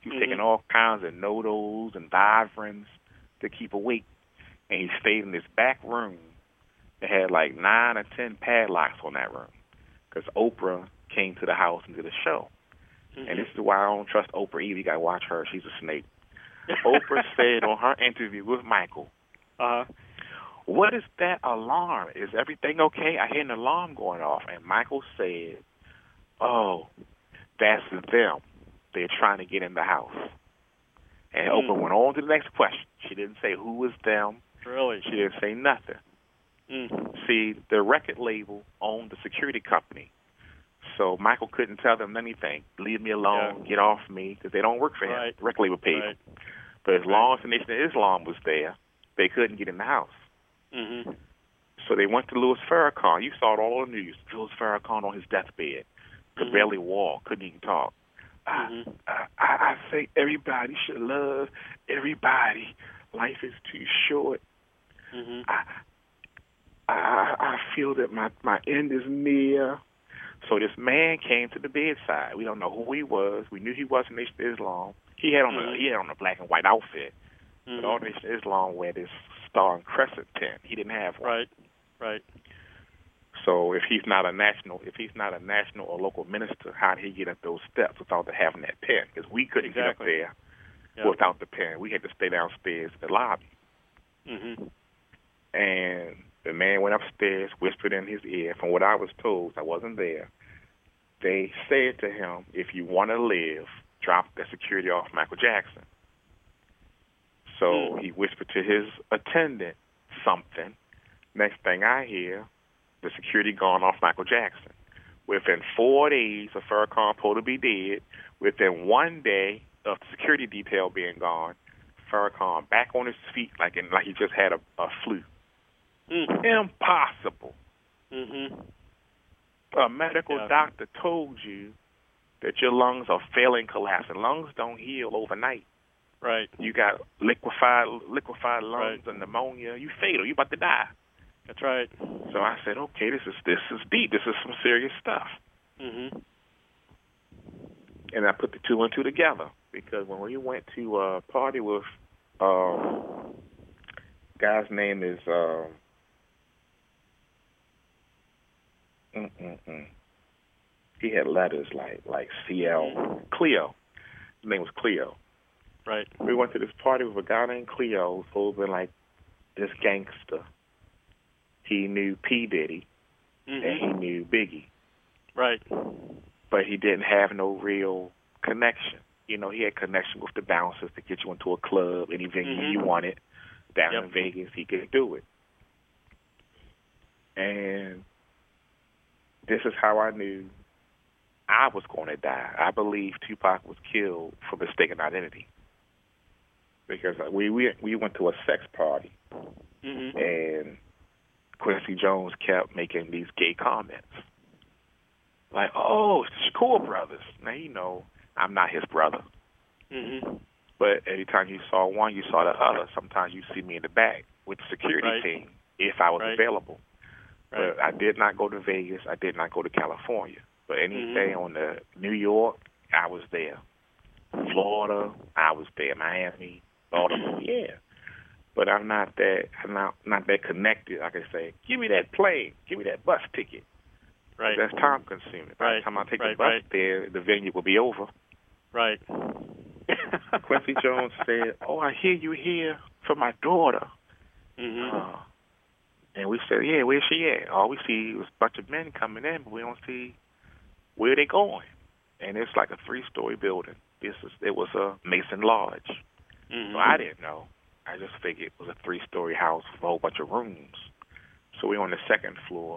He was mm-hmm. taking all kinds of NoDoz and Vibrins to keep awake. And he stayed in this back room that had like nine or ten padlocks on that room because Oprah came to the house and did a show. Mm-hmm. And this is why I don't trust Oprah either. You got to watch her. She's a snake. Oprah said on her interview with Michael, uh-huh. what is that alarm? Is everything okay? I hear an alarm going off. And Michael said, oh, that's them. They're trying to get in the house. And mm. Oprah went on to the next question. She didn't say who was them. Really? She didn't say nothing. Mm. See, the record label owned the security company. So Michael couldn't tell them anything. Leave me alone. Yeah. Get off me, because they don't work for him. Right. The record label paid right. him. But as long as the Nation of Islam was there, they couldn't get in the house. Mm-hmm. So they went to Louis Farrakhan. You saw it all on the news. Louis Farrakhan on his deathbed. Could mm-hmm. barely walk. Couldn't even talk. Mm-hmm. I, I, I say everybody should love everybody. Life is too short. Mm-hmm. I, I I feel that my, my end is near. So this man came to the bedside. We don't know who he was. We knew he wasn't Nation of Islam. He had on mm-hmm. a he had on a black and white outfit. Mm-hmm. But all Nation of Islam wear this star and crescent pin. He didn't have one. Right, right. So if he's not a national, if he's not a national or local minister, how did he get up those steps without having that pen? Because we couldn't exactly. get up there yep. without the pen. We had to stay downstairs in the lobby. Mm-hmm. And the man went upstairs, whispered in his ear. From what I was told, I wasn't there. They said to him, "If you want to live, drop the security off Michael Jackson." So mm. he whispered to his attendant something. Next thing I hear, the security gone off Michael Jackson. Within four days of Farrakhan supposed to be dead, within one day of the security detail being gone, Farrakhan back on his feet like in, like he just had a, a flu. Mm. Impossible. Mm-hmm. A medical yeah. doctor told you that your lungs are failing, collapsing. Lungs don't heal overnight. Right. You got liquefied liquefied lungs right. and pneumonia. You fatal. You about to die. That's right. So I said, okay, this is this is deep. This is some serious stuff. Mm-hmm. And I put the two and two together because when we went to a party with um, guy's name is um, mm-mm-mm. he had letters like like C L mm-hmm. Cleo. His name was Cleo. Right. We went to this party with a guy named Cleo who's been like this gangster. He knew P. Diddy, mm-hmm. and he knew Biggie. Right. But he didn't have no real connection. You know, he had connection with the bouncers to get you into a club, any venue mm-hmm. you wanted. Down yep. in Vegas, he could do it. And this is how I knew I was going to die. I believe Tupac was killed for mistaken identity. Because we we, we went to a sex party, mm-hmm. and Quincy Jones kept making these gay comments. Like, oh, it's the Shakur brothers. Now, you know, I'm not his brother. Mm-hmm. But every time you saw one, you saw the other. Sometimes you see me in the back with the security right. team if I was right. available. Right. But I did not go to Vegas. I did not go to California. But any mm-hmm. day on the New York, I was there. Florida, I was there. Miami, Baltimore, yeah. But I'm not that. I'm not not that connected. I can say, give me that plane, give me that bus ticket. Right. That's time consuming. By right. the time I take right. the bus right. there, the venue will be over. Right. Quincy Jones said, "Oh, I hear you here for my daughter." Mm-hmm. Uh, and we said, "Yeah, where's she at?" All we see was a bunch of men coming in, but we don't see where they going. And it's like a three-story building. This is it was a Mason Lodge. Mm-hmm. So I didn't know. I just figured it was a three-story house with a whole bunch of rooms. So we're on the second floor,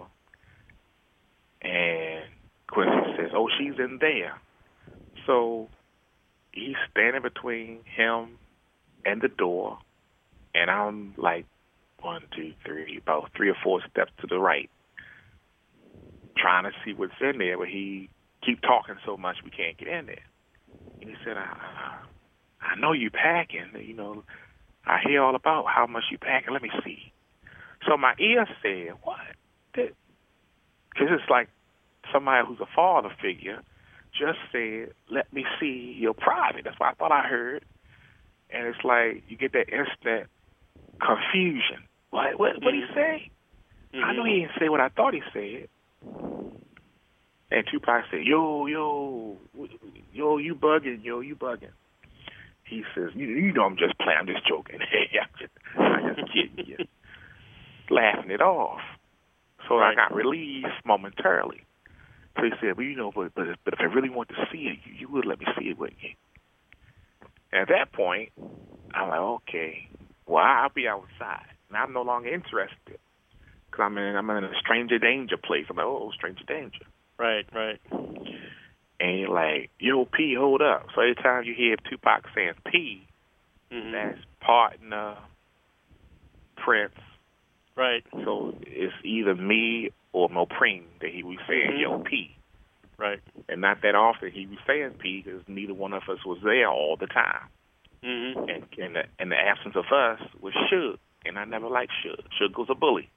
and Quincy says, "Oh, she's in there." So he's standing between him and the door, and I'm like one, two, three, about three or four steps to the right, trying to see what's in there, but he keep talking so much we can't get in there. And he said, I, I know you packing, you know, I hear all about how much you packing, let me see. So my ear said, what? Because it's like somebody who's a father figure just said, let me see your private. That's what I thought I heard. And it's like you get that instant confusion. What what what mm-hmm. he say? Mm-hmm. I know he didn't say what I thought he said. And Tupac said, yo, yo, yo, you bugging, yo, you bugging. He says, you, you know I'm just playing, I'm just joking. I'm just, I'm just kidding you. Laughing it off. So right. I got released momentarily. So he said, well, you know, but, but, but if I really want to see it, you, you would let me see it, wouldn't you? And at that point, I'm like, okay, well, I'll be outside. And I'm no longer interested. Because I'm in, I'm in a stranger danger place. I'm like, oh, stranger danger. Right, right. And you're like, yo, P, hold up. So every time you hear Tupac saying P, mm-hmm. that's partner, Prince. Right. So it's either me or Mopreme that he was saying, mm-hmm. yo, P. Right. And not that often he was saying P because neither one of us was there all the time. Mm-hmm. And in the, in the absence of us was Suge. And I never liked Suge. Suge was a bully.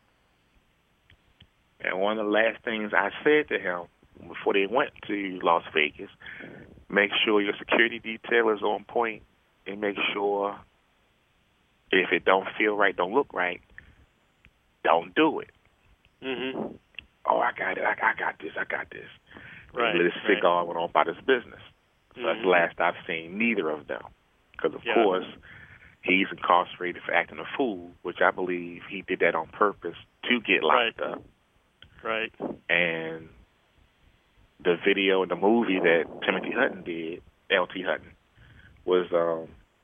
And one of the last things I said to him before they went to Las Vegas, make sure your security detail is on point and make sure if it don't feel right, don't look right, don't do it. Mm-hmm. Oh, I got it. I, I got this. I got this. Right. And lit his cigar right. went on about his business. So mm-hmm. that's the last I've seen neither of them. Because, of yeah. course, he's incarcerated for acting a fool, which I believe he did that on purpose to get locked right. up. Right. And the video and the movie that Timothy Hutton did, L T Hutton, was um,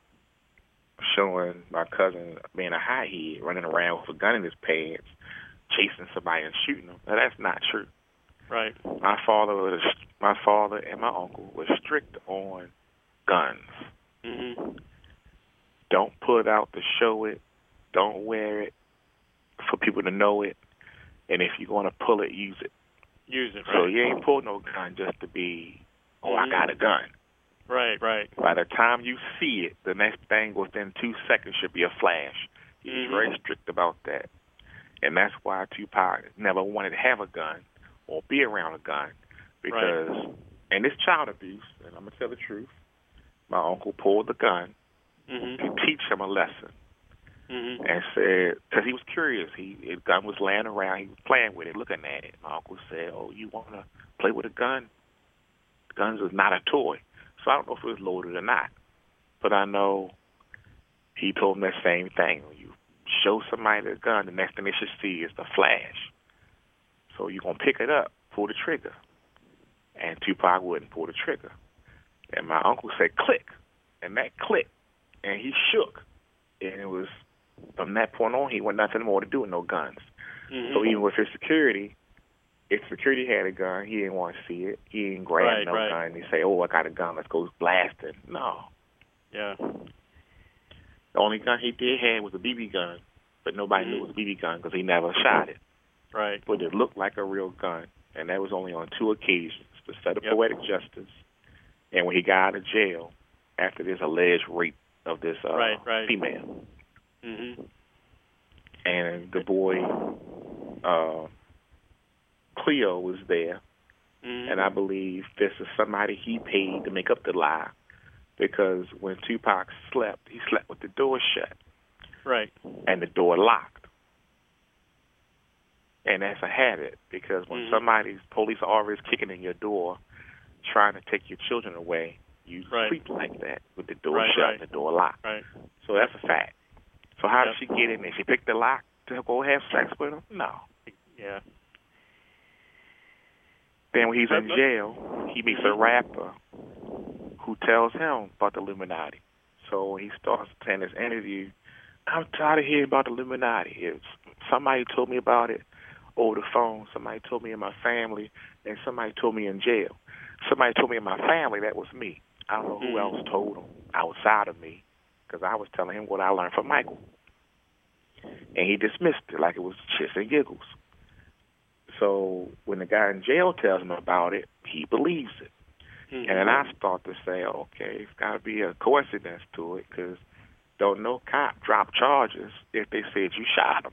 showing my cousin being a hothead, running around with a gun in his pants, chasing somebody and shooting them. Now, that's not true. Right. My father was, my father and my uncle were strict on guns. Mm-hmm. Don't put it out to show it. Don't wear it for people to know it. And if you're going to pull it, use it. Use it, right. So you ain't pull no gun just to be, oh, mm-hmm. I got a gun. Right, right. By the time you see it, the next thing within two seconds should be a flash. He's mm-hmm. very strict about that. And that's why Tupac never wanted to have a gun or be around a gun. Because, right. and it's child abuse, and I'm going to tell the truth, my uncle pulled the gun mm-hmm. to teach him a lesson. Mm-hmm. And said, because he was curious, he his gun was laying around, he was playing with it, looking at it. My uncle said, oh, you want to play with a gun? Guns is not a toy. So I don't know if it was loaded or not. But I know he told him that same thing. When you show somebody a gun, the next thing they should see is the flash. So you're going to pick it up, pull the trigger. And Tupac wouldn't pull the trigger. And my uncle said, click. And that clicked. And he shook. And it was, from that point on, he wanted nothing more to do with no guns. Mm-hmm. So even with his security, if security had a gun, he didn't want to see it. He didn't grab right, no right. gun. He say, oh, I got a gun, let's go blasting. No. Yeah. The only gun he did have was a B B gun, but nobody mm-hmm. knew it was a B B gun because he never shot it. Right. But it looked like a real gun, and that was only on two occasions, to set up yep. poetic justice, and when he got out of jail after this alleged rape of this uh, right, right. female. Mm-hmm. And the boy, uh, Cleo, was there. Mm-hmm. And I believe this is somebody he paid to make up the lie, because when Tupac slept, he slept with the door shut. Right. And the door locked. And that's a habit, because when mm-hmm. somebody's police are always kicking in your door, trying to take your children away, you right. sleep like that with the door right, shut right. and the door locked. Right. So that's a fact. So how yep. did she get in there? She picked the lock to go have sex with him? No. Yeah. Then when he's in jail, he meets a rapper who tells him about the Illuminati. So when he starts saying this interview, I'm tired of hearing about the Illuminati. It's, somebody told me about it over the phone. Somebody told me in my family, and somebody told me in jail. Somebody told me in my family, that was me. I don't know who else told him outside of me, because I was telling him what I learned from Michael. And he dismissed it like it was shits and giggles. So when the guy in jail tells him about it, he believes it. Mm-hmm. And then I start to say, okay, it's got to be a coincidence to it, because don't no cop drop charges if they said you shot him.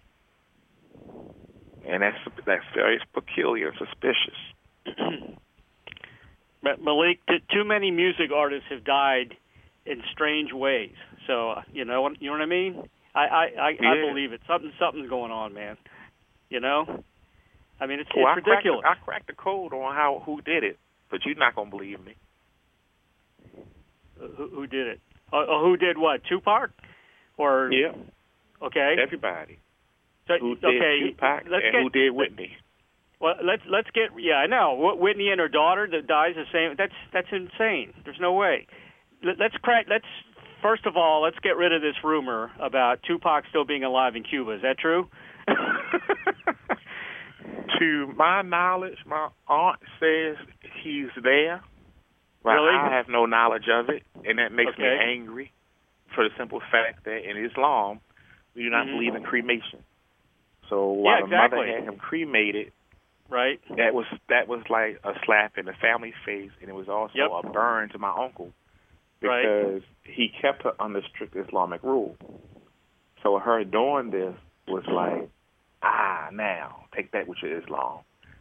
And that's that's very peculiar and suspicious. But Malik, t- too many music artists have died in strange ways. So you know, you know what I mean. I I, I, yeah. I believe it. Something something's going on, man. You know. I mean, it's, well, it's I ridiculous. Cracked, I cracked the code on how who did it, but you're not gonna believe me. Who, who did it? Uh, who did what? Tupac? Or yeah. Okay. Everybody. So, who did okay. Tupac let's and get, who did Whitney? Well, let's let's get. Yeah, I know. Whitney and her daughter that dies the same. That's that's insane. There's no way. Let, let's crack. Let's first of all, let's get rid of this rumor about Tupac still being alive in Cuba. Is that true? To my knowledge, my aunt says he's there. But really? I have no knowledge of it, and that makes okay. me angry for the simple fact that in Islam, we do not mm-hmm. believe in cremation. So while yeah, exactly. the mother had him cremated, right, that was that was like a slap in the family face, and it was also yep. a burn to my uncle because right. he kept her under strict Islamic rule. So her doing this was like, ah, now take that with your Islam.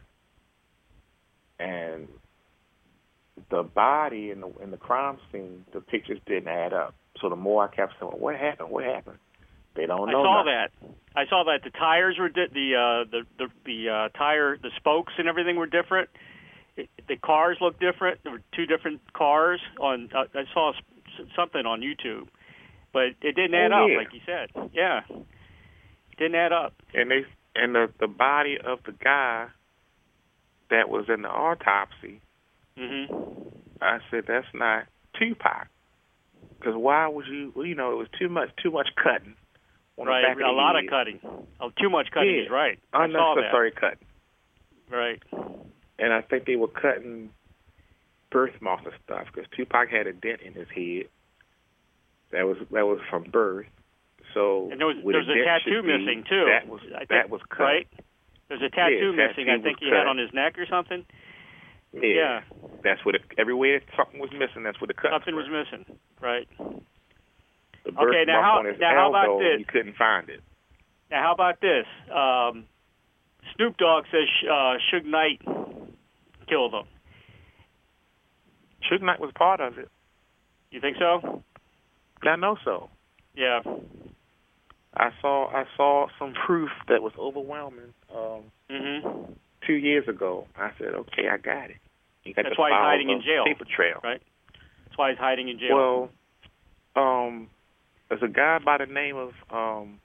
And the body in the in the crime scene, the pictures didn't add up. So the more I kept saying, well, "What happened? What happened?" They don't know. I saw nothing. that. I saw that the tires were di- the uh, the the, the uh, tire, the spokes and everything were different. It, the cars looked different. There were two different cars on. Uh, I saw s- something on YouTube, but it didn't add oh, up, yeah. like you said. Yeah, it didn't add up. And they and the the body of the guy that was in the autopsy. Mm-hmm. I said that's not Tupac, because why would you? Well, you know, it was too much too much cutting. On right, the back a of lot head. of cutting. Oh, too much cutting yeah. is right. I saw that. Unnecessary cutting. Right. And I think they were cutting birthmarks and stuff because Tupac had a dent in his head. That was that was from birth. So and there was, there was a tattoo be, missing too. That was I think, that was cut. Right. There's a tattoo yeah, missing. tattoo I think he cut. had on his neck or something. Yeah. yeah. That's what it, everywhere something was missing. That's what the cut. Something were. was missing. Right. The birthmark okay. Now how on his now how about elbow, this? you couldn't find it. Now, how about this? Um, Snoop Dogg says uh, Suge Knight killed him. Suge Knight was part of it. You think so? I know so. Yeah. I saw I saw some proof that was overwhelming um, mm-hmm. two years ago. I said, okay, I got it. You got That's to why he's follow hiding the in jail. paper trail. Right. That's why he's hiding in jail. Well, um, there's a guy by the name of um,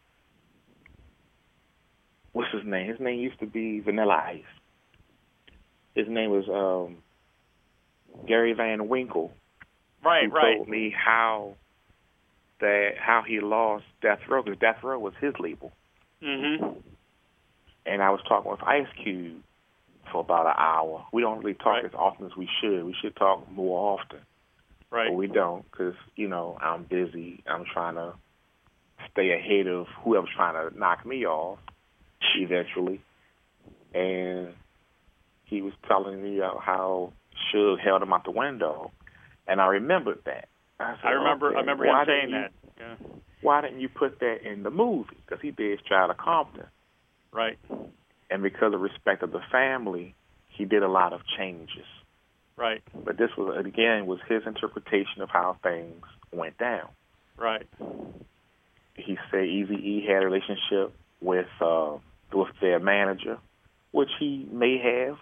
what's his name? His name used to be Vanilla Ice. His name was um, Gary Van Winkle. Right, who right. told me how that how he lost Death Row, because Death Row was his label. Mm-hmm. And I was talking with Ice Cube for about an hour. We don't really talk right. as often as we should. We should talk more often. Right. But we don't, because, you know, I'm busy. I'm trying to stay ahead of whoever's trying to knock me off eventually. And he was telling me uh, how Suge held him out the window. And I remembered that. I, said, I remember okay, I remember him saying you, that. Yeah. Why didn't you put that in the movie? Because he did Child of Compton. Right. And because of respect of the family, he did a lot of changes. Right. But this was, again, was his interpretation of how things went down. Right. He said Eazy-E had a relationship with uh, with their manager, which he may have,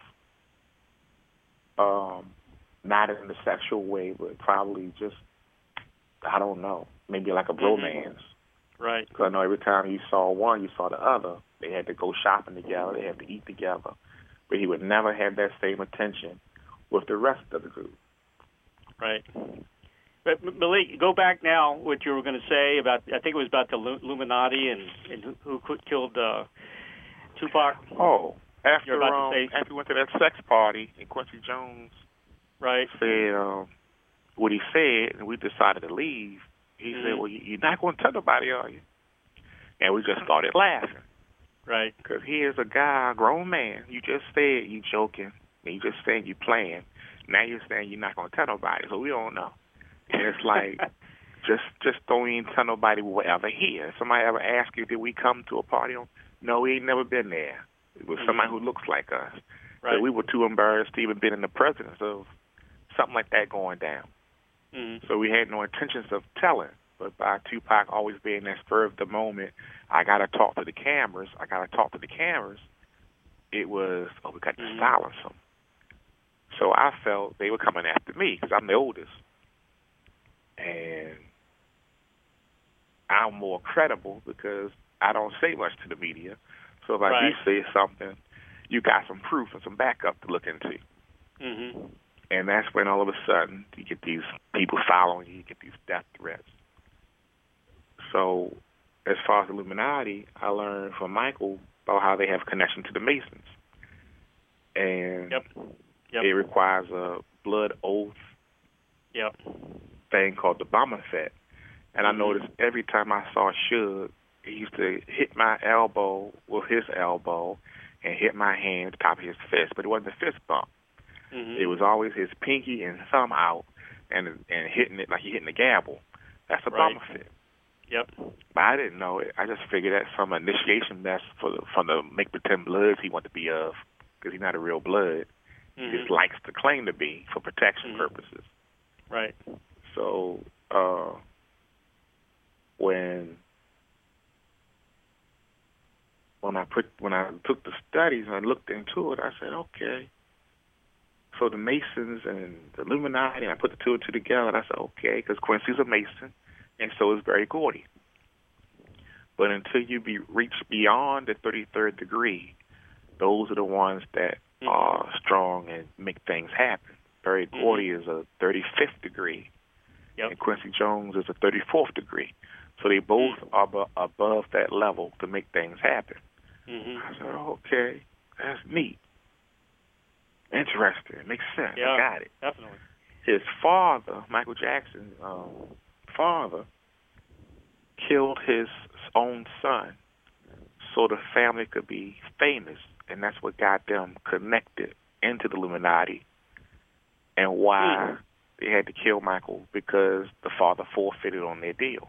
um, not in a sexual way, but probably just, I don't know, maybe like a bromance. Mm-hmm. Right. Because I know every time you saw one, you saw the other. They had to go shopping together. They had to eat together. But he would never have that same attention with the rest of the group. Right. But Malik, go back now. What you were going to say about? I think it was about the Illuminati and, and who, who killed uh, Tupac. Oh, after You're about um, to say, after we went to that sex party, and Quincy Jones right, said um, what he said, and we decided to leave. He mm-hmm. said, "Well, you're not going to tell nobody, are you?" And we just started laughing. Right. Because he is a guy, a grown man. You just said you joking. And you just saying you playing. Now you're saying you're not going to tell nobody, so we don't know. And it's like, just just don't even tell nobody we were ever here. Somebody ever ask you, did we come to a party? No, we ain't never been there. It was mm-hmm. somebody who looks like us. Right. But we were too embarrassed to even be in the presence of something like that going down. Mm-hmm. So we had no intentions of telling. But by Tupac always being that spur of the moment, I got to talk to the cameras, I got to talk to the cameras, it was, oh, we got to mm-hmm. silence them. So I felt they were coming after me because I'm the oldest. And I'm more credible because I don't say much to the media. So if I right. do say something, you got some proof and some backup to look into. Mm-hmm. And that's when all of a sudden you get these people following you, you get these death threats. So as far as Illuminati, I learned from Michael about how they have connection to the Masons. And yep. Yep. it requires a blood oath yep. thing called the Bomafet. And I noticed every time I saw Suge, he used to hit my elbow with his elbow and hit my hand at the top of his fist. But it wasn't a fist bump. Mm-hmm. It was always his pinky and thumb out and and hitting it like he hitting the gavel. That's a right. Bomafet. Yep. But I didn't know it. I just figured that's some initiation mess for the, from the make-pretend bloods he wanted to be of, because he's not a real blood. Mm-hmm. He just likes to claim to be for protection mm-hmm. purposes. Right. So uh, when when I put when I took the studies and I looked into it, I said, okay. So the Masons and the Illuminati, and I put the two and two together, and I said, okay, because Quincy's a Mason, and so is Berry Gordy. But until you be reach beyond the thirty-third degree, those are the ones that mm-hmm. are strong and make things happen. Berry mm-hmm. Gordy is a thirty-fifth degree, yep. and Quincy Jones is a thirty-fourth degree. So they both mm-hmm. are bu- above that level to make things happen. Mm-hmm. I said, okay, that's neat. Interesting. It makes sense. Yeah, I got it. Definitely. His father, Michael Jackson's um, father, killed his own son so the family could be famous, and that's what got them connected into the Illuminati, and why mm. they had to kill Michael, because the father forfeited on their deal.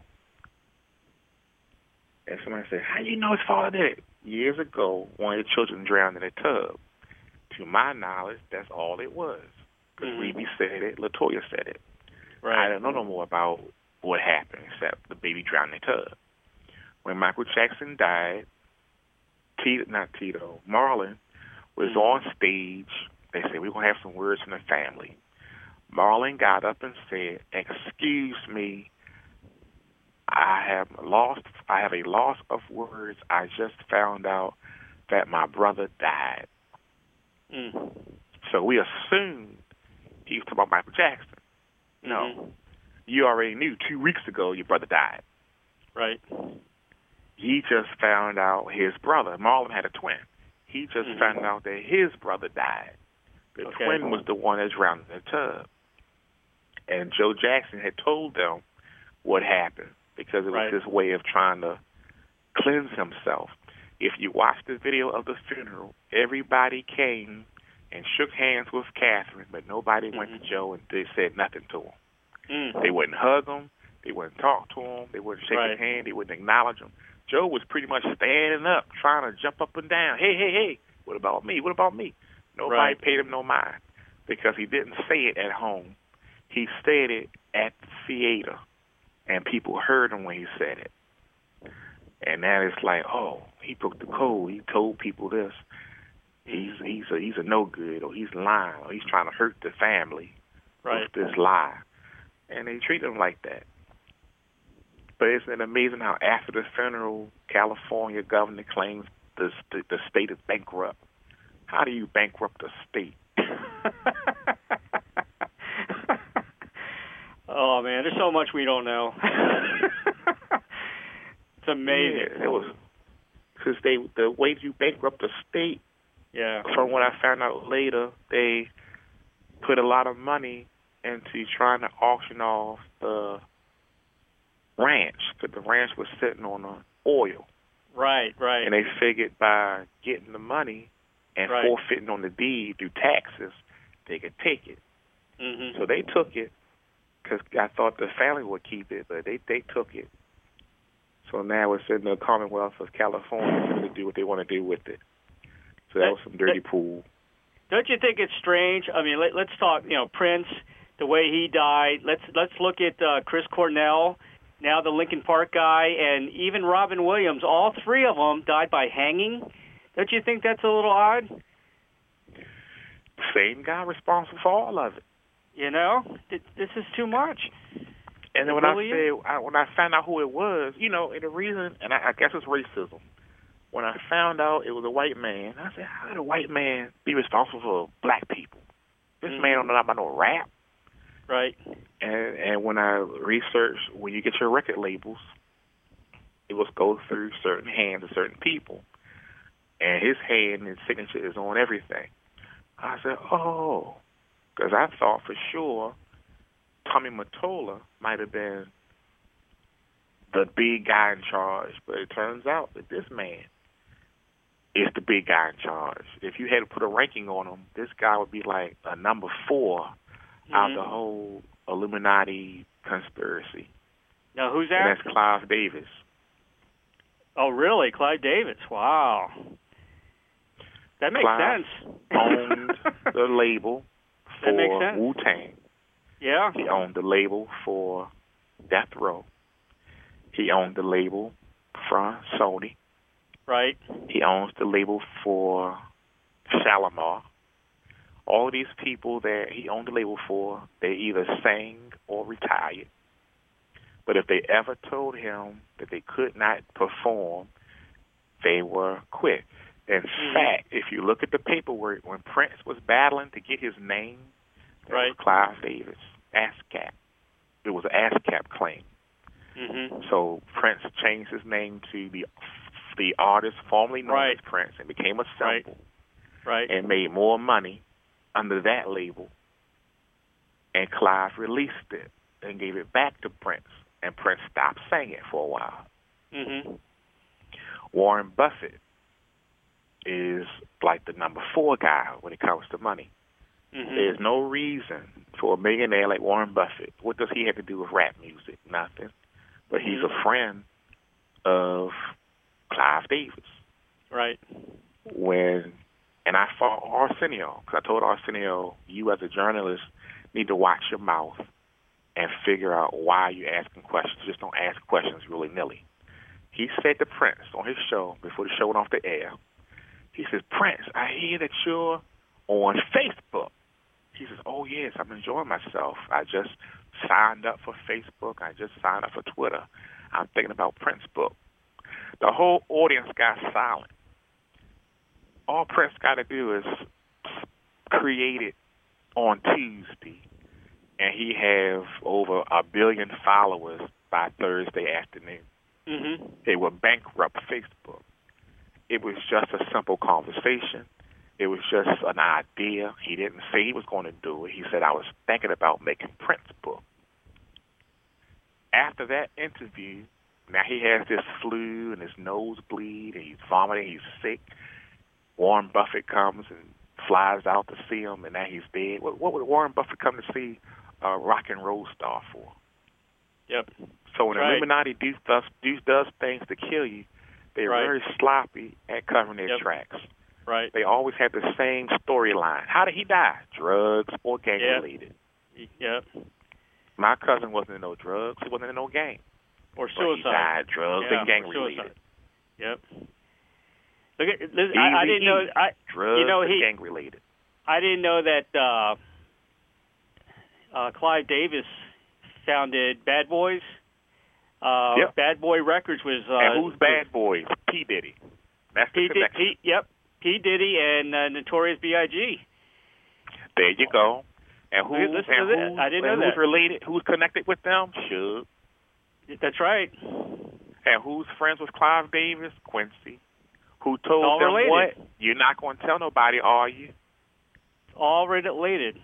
And somebody said, how do you know his father did it? Years ago, one of the children drowned in a tub. To my knowledge, that's all it was. Because mm-hmm. Rebbie said it, LaToya said it. Right. I don't know no more about what happened except the baby drowned in the tub. When Michael Jackson died, Tito, not Tito, Marlon was mm-hmm. on stage. They said, we're going to have some words from the family. Marlon got up and said, excuse me, I have lost. I have a loss of words. I just found out that my brother died. Mm. So we assumed he was talking about Michael Jackson. No, mm-hmm. you already knew two weeks ago your brother died. Right. He just found out his brother, Marlon had a twin. He just mm-hmm. found out that his brother died. The okay. twin was the one that drowned in the tub. And Joe Jackson had told them what happened, because it was right. his way of trying to cleanse himself. If you watch the video of the funeral, everybody came and shook hands with Catherine, but nobody mm-hmm. went to Joe and they said nothing to him. Mm. They wouldn't hug him. They wouldn't talk to him. They wouldn't shake right. his hand. They wouldn't acknowledge him. Joe was pretty much standing up, trying to jump up and down. Hey, hey, hey, what about me? What about me? Nobody right. paid him no mind, because he didn't say it at home. He said it at the theater, and people heard him when he said it. And now it's like, oh, he broke the code. He told people this. He's he's a he's a no good, or he's lying, or he's trying to hurt the family right. with this lie. And they treat him like that. But isn't it amazing how after the funeral, California governor claims the the, the state is bankrupt? How do you bankrupt a state? Oh man, there's so much we don't know. It's amazing. Yeah, it was because they the way you bankrupt a state. Yeah. From what I found out later, they put a lot of money into trying to auction off the ranch, because the ranch was sitting on the oil. Right, right. And they figured by getting the money and right. forfeiting on the deed through taxes, they could take it. Mm-hmm. So they took it, because I thought the family would keep it, but they, they took it. So now it's in the Commonwealth of California to do what they want to do with it. So that, that was some dirty that, pool. Don't you think it's strange? I mean, let, let's talk, you know, Prince, the way he died. Let's let's look at uh, Chris Cornell, now the Lincoln Park guy, and even Robin Williams. All three of them died by hanging. Don't you think that's a little odd? Same guy responsible for all of it. You know, this is too much. And then it when really I say I, when I found out who it was, you know, and the reason, and I, I guess it's racism. When I found out it was a white man, I said, how did a white man be responsible for black people? This mm-hmm. man don't know about no rap. Right. And and when I researched, when you get your record labels, it was go through certain hands of certain people. And his hand and signature is on everything. I said, oh, because I thought for sure Tommy Mottola might have been the big guy in charge. But it turns out that this man is the big guy in charge. If you had to put a ranking on him, this guy would be like a number four mm-hmm. out of the whole Illuminati conspiracy. Now, who's that? And that's Clive Davis. Oh, really? Clive Davis? Wow. That makes Clive sense. owned the label for Wu-Tang. Yeah. He owned the label for Death Row. He owned the label for Sony. Right. He owns the label for Shalimar. All of these people that he owned the label for, they either sang or retired. But if they ever told him that they could not perform, they were quit. In mm-hmm. fact, if you look at the paperwork, when Prince was battling to get his name, it right. was Clive Davis, ASCAP. It was an ASCAP claim. Mm-hmm. So Prince changed his name to the the artist formerly known right. as Prince and became a symbol. Right. Right. And made more money under that label. And Clive released it and gave it back to Prince. And Prince stopped singing for a while. Mm-hmm. Warren Buffett is like the number four guy when it comes to money. Mm-hmm. There's no reason for a millionaire like Warren Buffett. What does he have to do with rap music? Nothing. But he's mm-hmm. a friend of Clive Davis. Right. When, and I fought Arsenio, because I told Arsenio, you as a journalist need to watch your mouth and figure out why you're asking questions. Just don't ask questions willy-nilly. He said to Prince on his show, before the show went off the air, he says, Prince, I hear that you're on Facebook. He says, oh, yes, I'm enjoying myself. I just signed up for Facebook. I just signed up for Twitter. I'm thinking about Prince's book. The whole audience got silent. All Prince got to do is create it on Tuesday, and he have over a billion followers by Thursday afternoon. Mm-hmm. They would bankrupt Facebook. It was just a simple conversation. It was just an idea. He didn't say he was going to do it. He said, I was thinking about making Prince's book. After that interview, now he has this flu and his nose bleed and he's vomiting, he's sick. Warren Buffett comes and flies out to see him, and now he's dead. What, what would Warren Buffett come to see a rock and roll star for? Yep. So when right. the Illuminati do, does, do, does things to kill you, they're right. very sloppy at covering their yep. tracks. Right. They always have the same storyline. How did he die? Drugs or gang-related. Yep. My cousin wasn't in no drugs. He wasn't in no gang. Or suicide. But he died drugs yeah, and gang-related. Yep. Look at this. I, I didn't know. I drugs you know, and he, gang-related. I didn't know that uh, uh, Clive Davis founded Bad Boys. Uh, yep. Bad Boy Records was. Uh, and who's Bad Boys? P. Diddy. That's the P. connection. P. Yep. P. Diddy and uh, Notorious B I G There you go. And who? And who's, I didn't and know who's that. related? Who's connected with them? Suge. That's right. And who's friends with Clive Davis? Quincy. Who told all them related. what? You're not going to tell nobody, are you? All related.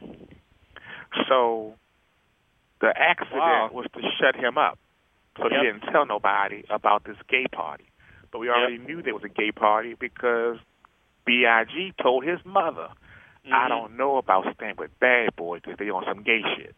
So the accident wow. was to shut him up. So yep. he didn't tell nobody about this gay party. But we already yep. knew there was a gay party because B I G told his mother, mm-hmm. I don't know about staying with Bad Boys because they on some gay shit.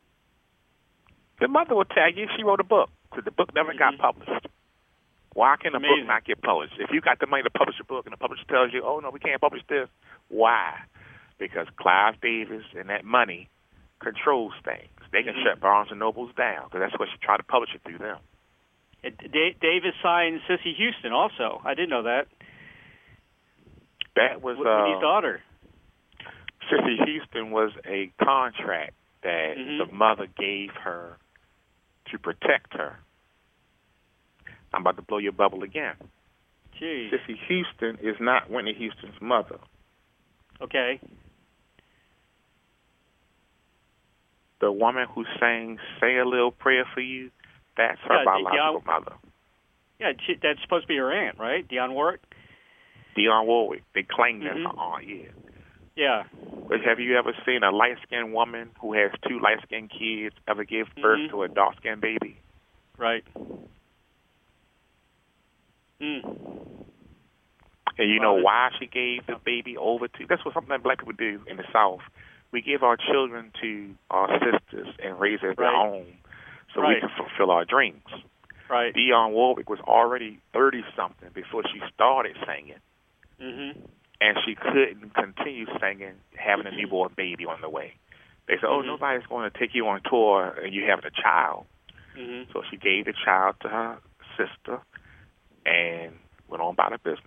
The mother will tell you she wrote a book because the book never mm-hmm. got published. Why can a Amazing. book not get published? If you got the money to publish a book and the publisher tells you, oh, no, we can't publish this, why? Because Clive Davis and that money controls things. They can Mhm. shut Barnes and Nobles down because that's what she tried to publish it through them. It, D- Davis signed Sissy Houston also. I didn't know that. That was Wh- Whitney's uh, daughter. Sissy Houston was a contract that Mhm. the mother gave her to protect her. I'm about to blow your bubble again. Jeez. Sissy Houston is not Whitney Houston's mother. Okay. The woman who sang "Say a Little Prayer for You," that's her Yeah, biological Dionne, mother. Yeah, she, that's supposed to be her aunt, right? Dionne Warwick? Dionne Warwick. They claim that's Mhm. her aunt, yeah. Yeah. But have you ever seen a light-skinned woman who has two light-skinned kids ever give birth Mhm. to a dark-skinned baby? Right. Mm. And you Well, know it- why she gave the baby over to? That's what something that black people do in the South. We give our children to our sisters and raise as their Right. own so Right. we can fulfill our dreams. Right. Dionne Warwick was already thirty-something before she started singing, Mhm. and she couldn't continue singing having a newborn baby on the way. They said, oh, Mhm. nobody's going to take you on tour and you having a child. Mhm. So she gave the child to her sister and went on about her business.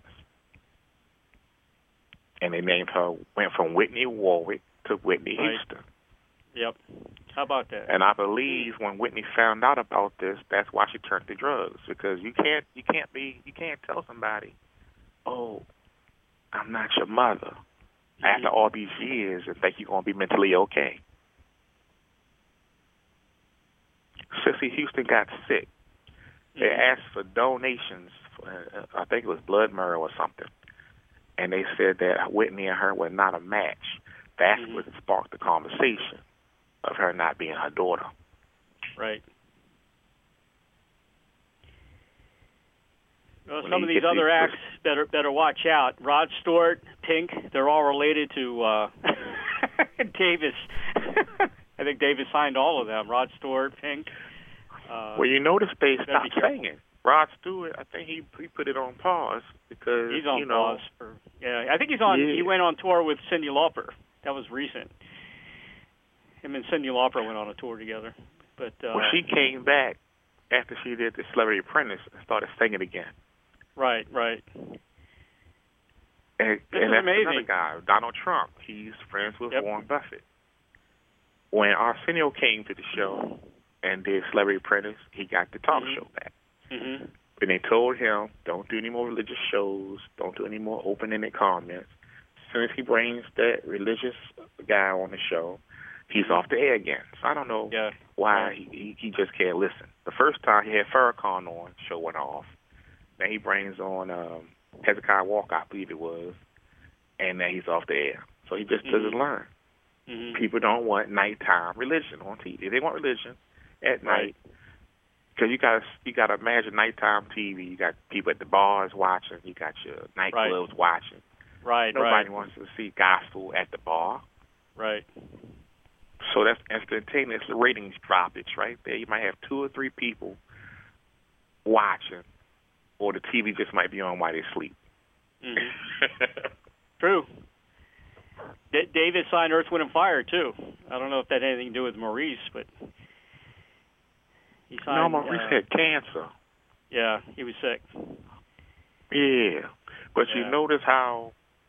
And they named her, went from Whitney Warwick to Whitney Right. Houston. Yep. How about that? And I believe when Whitney found out about this, that's why she turned to drugs, because you can't you can't be you can't tell somebody, oh, I'm not your mother, Mhm. after all these years and think you're gonna be mentally okay. Sissy Houston got sick. They Mhm. asked for donations. For, uh, I think it was blood marrow or something, and they said that Whitney and her were not a match. That's Mhm. what sparked the conversation of her not being her daughter. Right. Well, When some you of these get other these- acts better better watch out. Rod Stewart, Pink, they're all related to uh, Davis. I think Davis signed all of them. Rod Stewart, Pink. Uh, Well, you notice they better stopped be careful. singing. Rod Stewart, I think he he put it on pause because he's on you know pause for. Yeah, I think he's on. Yeah. He went on tour with Cyndi Lauper. That was recent. Him and Cyndi Lauper went on a tour together. But uh, when she came back after she did the Celebrity Apprentice and started singing again. right, right. And, This and is that's amazing. another guy, Donald Trump. He's friends with Yep. Warren Buffett. When Arsenio came to the show and did Celebrity Apprentice, he got the talk Mhm. show back. Mm-hmm. And they told him, don't do any more religious shows, don't do any more open-ended comments. As soon as he brings that religious guy on the show, he's off the air again. So I don't know Yeah. why Yeah. he, he just can't listen. The first time he had Farrakhan on, show went off. Then he brings on um, Hezekiah Walker, I believe it was, and then he's off the air. So he just doesn't Mhm. learn. Mm-hmm. People don't want nighttime religion on T V. They want religion at Right. night. Because you got you got to imagine nighttime T V. You got people at the bars watching. You got your nightclubs watching. Right, Nobody right, wants to see gospel at the bar. right. So that's instantaneous. The ratings drop. It's right there. You might have two or three people watching, or the T V just might be on while they sleep. Mm-hmm. True. D- David signed Earth, Wind, and Fire, too. I don't know if that had anything to do with Maurice, but he signed... No, Maurice uh, had cancer. Yeah, he was sick. Yeah. But Yeah. you notice how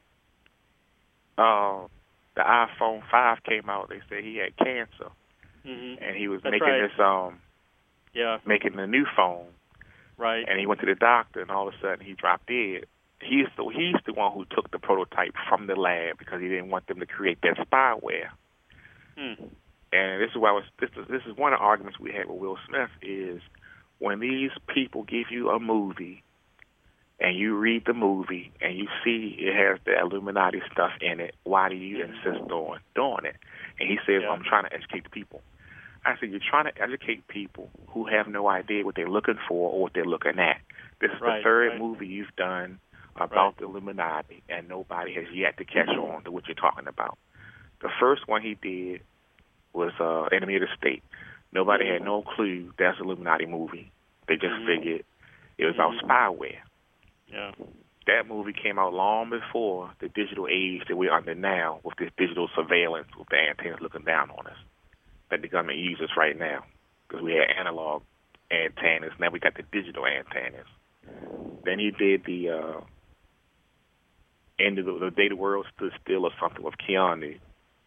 uh, the iPhone five came out. They said he had cancer. Mm-hmm. And he was That's making right. this, um, Yeah, making the new phone. right. And he went to the doctor, and all of a sudden he dropped dead. He's the he's the one who took the prototype from the lab because he didn't want them to create that spyware. Hmm. And this is why I was this is this is one of the arguments we had with Will Smith is when these people give you a movie and you read the movie and you see it has the Illuminati stuff in it, why do you insist on doing it? And he says, Yeah. well, I'm trying to educate the people. I said, you're trying to educate people who have no idea what they're looking for or what they're looking at. This is Right, the third right. movie you've done about Right. the Illuminati, and nobody has yet to catch on to what you're talking about. The first one he did was uh, Enemy of the State. Nobody had no clue that's an Illuminati movie. They just Mhm. figured it was about Mhm. spyware. Yeah. That movie came out long before the digital age that we're under now with this digital surveillance with the antennas looking down on us. that the government uses right now, because we had analog antennas. Now we got the digital antennas. Then he did the uh, End of the, the Day the World Stood Still or something with Keanu.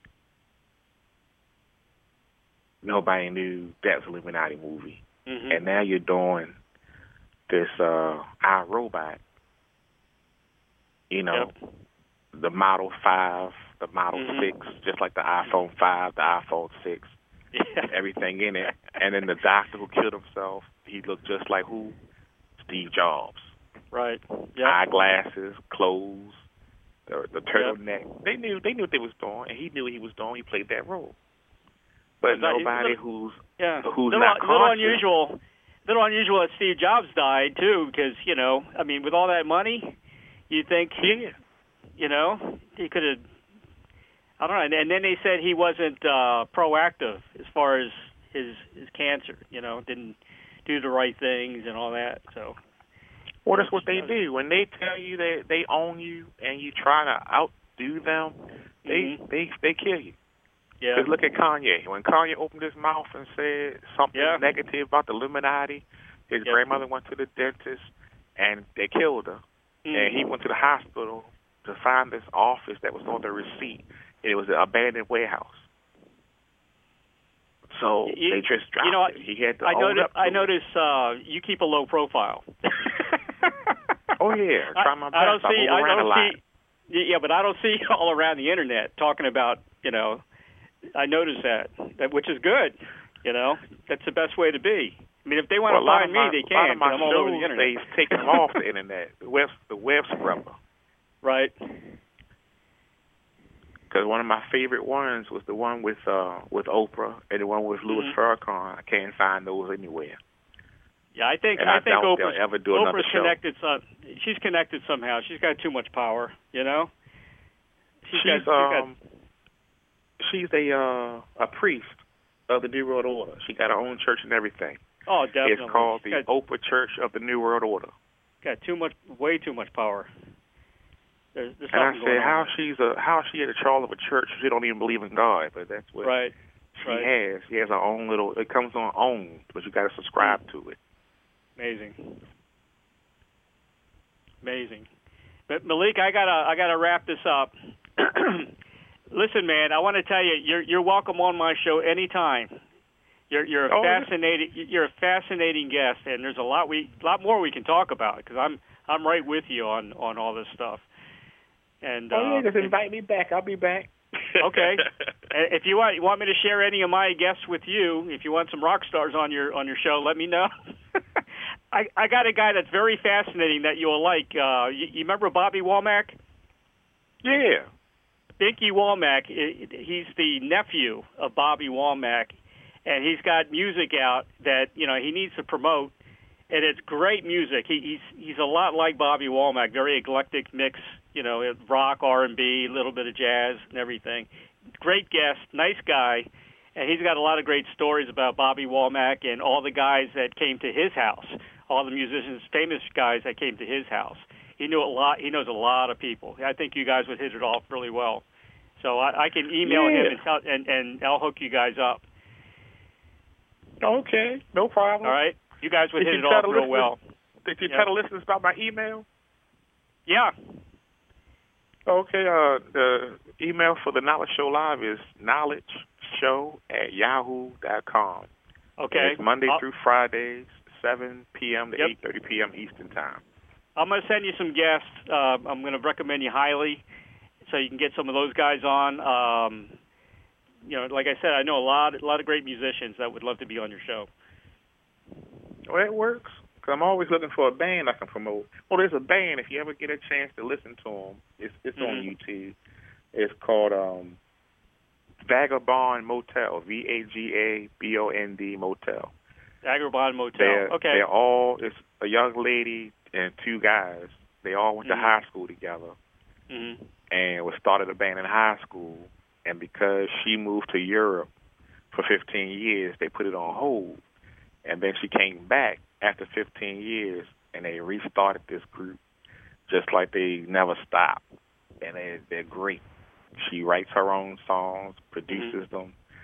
Nobody knew that was an Illuminati movie. Mm-hmm. And now you're doing this uh, iRobot, you know, yep. the Model five, the Model mm-hmm. six, just like the iPhone five, the iPhone six, yeah. everything in it. And then the doctor who killed himself, he looked just like who? Steve Jobs. Right. Yep. Eyeglasses, clothes, the, the turtleneck. Yep. They knew they knew what they was doing, and he knew what he was doing. He played that role. But that, nobody little, who's yeah, who's little, not little conscious. unusual. Little unusual that Steve Jobs died too, because you know, I mean, with all that money, you think, yeah. you know, he could have. I don't know. And then they said he wasn't uh, proactive as far as his his cancer. You know, didn't do the right things and all that. So. Well, that's what they do. When they tell you that they own you and you try to outdo them, they mm-hmm. they they kill you. Yeah. Because look at Kanye. When Kanye opened his mouth and said something yeah. negative about the Illuminati, his yep. grandmother went to the dentist and they killed her. Mm-hmm. And he went to the hospital to find this office that was on the receipt. And it was an abandoned warehouse. So you, they just dropped you know, it. He had to I own notice, up to I it. notice uh, you keep a low profile. Oh, yeah. Try my best. I don't see, I, I don't a lot. see, yeah, but I don't see you all around the Internet talking about, you know, I noticed that, that, which is good. You know, that's the best way to be. I mean, if they want well, to find me, my, they can. A lot of my I'm all over the shows, Internet. they've taken them off the Internet, the web, the web scrubber. Right. Because one of my favorite ones was the one with uh, with Oprah and the one with Louis mm-hmm. Farrakhan. I can't find those anywhere. Yeah, I think and I, I think doubt Oprah's, they'll ever do another Oprah's show. connected. Some, she's connected somehow. She's got too much power. You know. She's, she's got, um she's, got... she's a uh, a priest of the New World Order. She got her own church and everything. Oh, definitely. It's called the got, Oprah Church of the New World Order. Got too much, way too much power. There's, there's and I something said, going how on she's a how she at a charge of a church? She don't even believe in God, but that's what right. she right. has. She has her own little. It comes on own, but you got to subscribe mm. to it. Amazing, amazing. But Malik, I gotta I gotta wrap this up. Listen, man, I want to tell you, you're you're welcome on my show anytime. You're you're a oh, fascinating you're a fascinating guest, and there's a lot we lot more we can talk about because I'm I'm right with you on, on all this stuff. And oh yeah, uh, just invite me back. I'll be back. Okay. If you want you want me to share any of my guests with you, if you want some rock stars on your on your show, let me know. I I got a guy that's very fascinating that you'll like. Uh, you, you remember Bobby Womack? Yeah. Binky Womack. He's the nephew of Bobby Womack, and he's got music out that you know he needs to promote, and it's great music. He, he's he's a lot like Bobby Womack, very eclectic mix. You know, rock, R and B, a little bit of jazz and everything. Great guest, nice guy, and he's got a lot of great stories about Bobby Womack and all the guys that came to his house, all the musicians, famous guys that came to his house. He knew a lot. He knows a lot of people. I think you guys would hit it off really well. So I, I can email yeah. him and, tell, and and I'll hook you guys up. Okay, no problem. All right, you guys would did hit it off real well. Did you yep. tell the listeners about my email? Yeah. Okay, uh, the email for the Knowledge Show Live is knowledge show at yahoo dot com. Okay. And it's Monday I'll, through Fridays, seven p.m. to yep. eight thirty p.m. Eastern Time. I'm going to send you some guests. Uh, I'm going to recommend you highly so you can get some of those guys on. Um, you know, like I said, I know a lot, a lot of great musicians that would love to be on your show. Well, it works. Because I'm always looking for a band I can promote. Well, there's a band, if you ever get a chance to listen to them, it's, it's mm-hmm. on YouTube. It's called um, Vagabond Motel, V A G A B O N D Motel. Vagabond Motel, they're, okay. They're all, it's a young lady and two guys. They all went mm-hmm. to high school together mm-hmm. and was started a band in high school. And because she moved to Europe for fifteen years, they put it on hold. And then she came back after fifteen years, and they restarted this group just like they never stopped. And they, they're great. She writes her own songs, produces mm-hmm. them.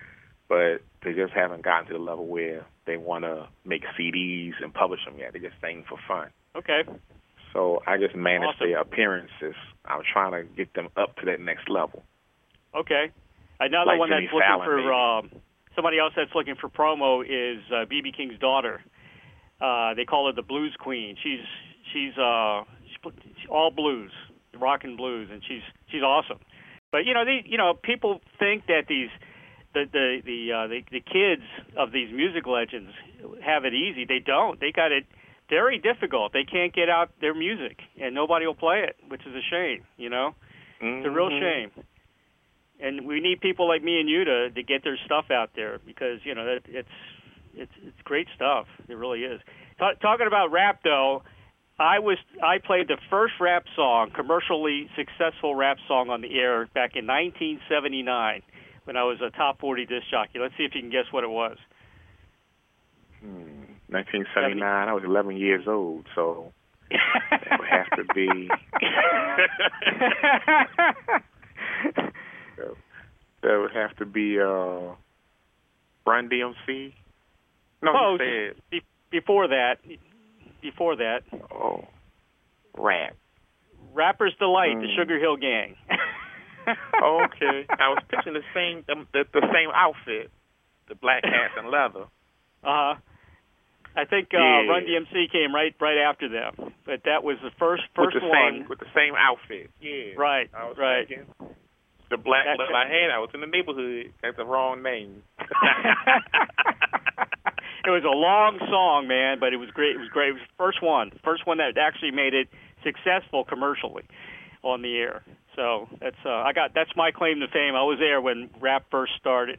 but they just haven't gotten to the level where they want to make C Ds and publish them yet. They just sing for fun. Okay. So I just manage Awesome. their appearances. I'm trying to get them up to that next level. Okay. Another Like one Jimmy that's looking Fallon, for maybe. um, somebody else that's looking for promo is uh, B B King's daughter. Uh, they call her the Blues Queen. She's she's uh, she's all blues, rock and blues, and she's she's awesome. But you know, they you know people think that these the the the, uh, the the kids of these music legends have it easy. They don't. They got it very difficult. They can't get out their music, and nobody will play it, which is a shame. You know, Mm-hmm. it's a real shame. And we need people like me and you to to get their stuff out there because you know that it's it's it's great stuff. It really is. Ta- talking about rap though, I was I played the first rap song, commercially successful rap song on the air back in nineteen seventy-nine when I was a top forty disc jockey. Let's see if you can guess what it was. Hmm. nineteen seventy-nine. I was eleven years old, so that would have to be. That would have to be uh, Run D M C. No, Close. you said Be- before that, before that, oh, rap. Rapper's Delight, the Hmm. Sugar Hill Gang. Oh, okay, I was picturing the same the, the, the same outfit, the black hats and leather. Uh huh. I think uh, Yeah. Run D M C came right right after them, but that was the first first with the one. same with the same outfit. Yeah, Right, I was right. thinking the black That- leather I had. I was in the neighborhood. That's the wrong name. It was a long song, man, but it was great. It was great. It was the first one, first one that actually made it successful commercially on the air. So that's uh, I got that's my claim to fame. I was there when rap first started.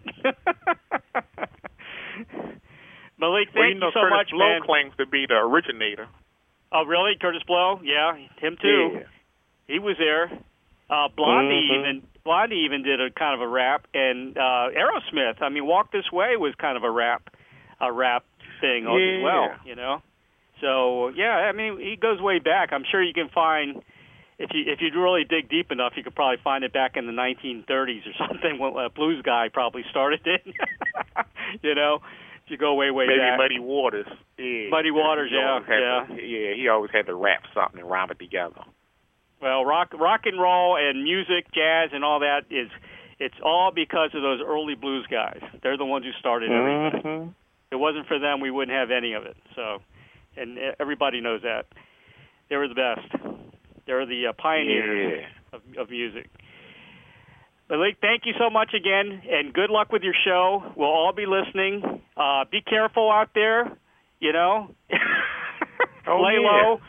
Malik, thank well, you know, you so Curtis much, Blow man. claims to be the originator. Oh, really? Curtis Blow? Yeah, him too. Yeah. He was there. Uh, Blondie Mhm. even Blondie even did a kind of a rap, and uh, Aerosmith. I mean, Walk This Way was kind of a rap, a rap thing as Yeah. well. You know, so yeah. I mean, he goes way back. I'm sure you can find if you if you really dig deep enough, you could probably find it back in the nineteen thirties or something when a blues guy probably started it. You know, if you go way way Maybe back. Muddy Waters. Yeah. Muddy Waters, He yeah, always had yeah. to- yeah, he always had to rap something and rhyme it together. Well, rock, rock and roll, and music, jazz, and all that is—it's all because of those early blues guys. They're the ones who started everything. Mm-hmm. If it wasn't for them, we wouldn't have any of it. So, and everybody knows that they were the best. They're the uh, pioneers Yeah. of, of music. Malik, thank you so much again, and good luck with your show. We'll all be listening. Uh, be careful out there. You know, Oh, lay yeah. low.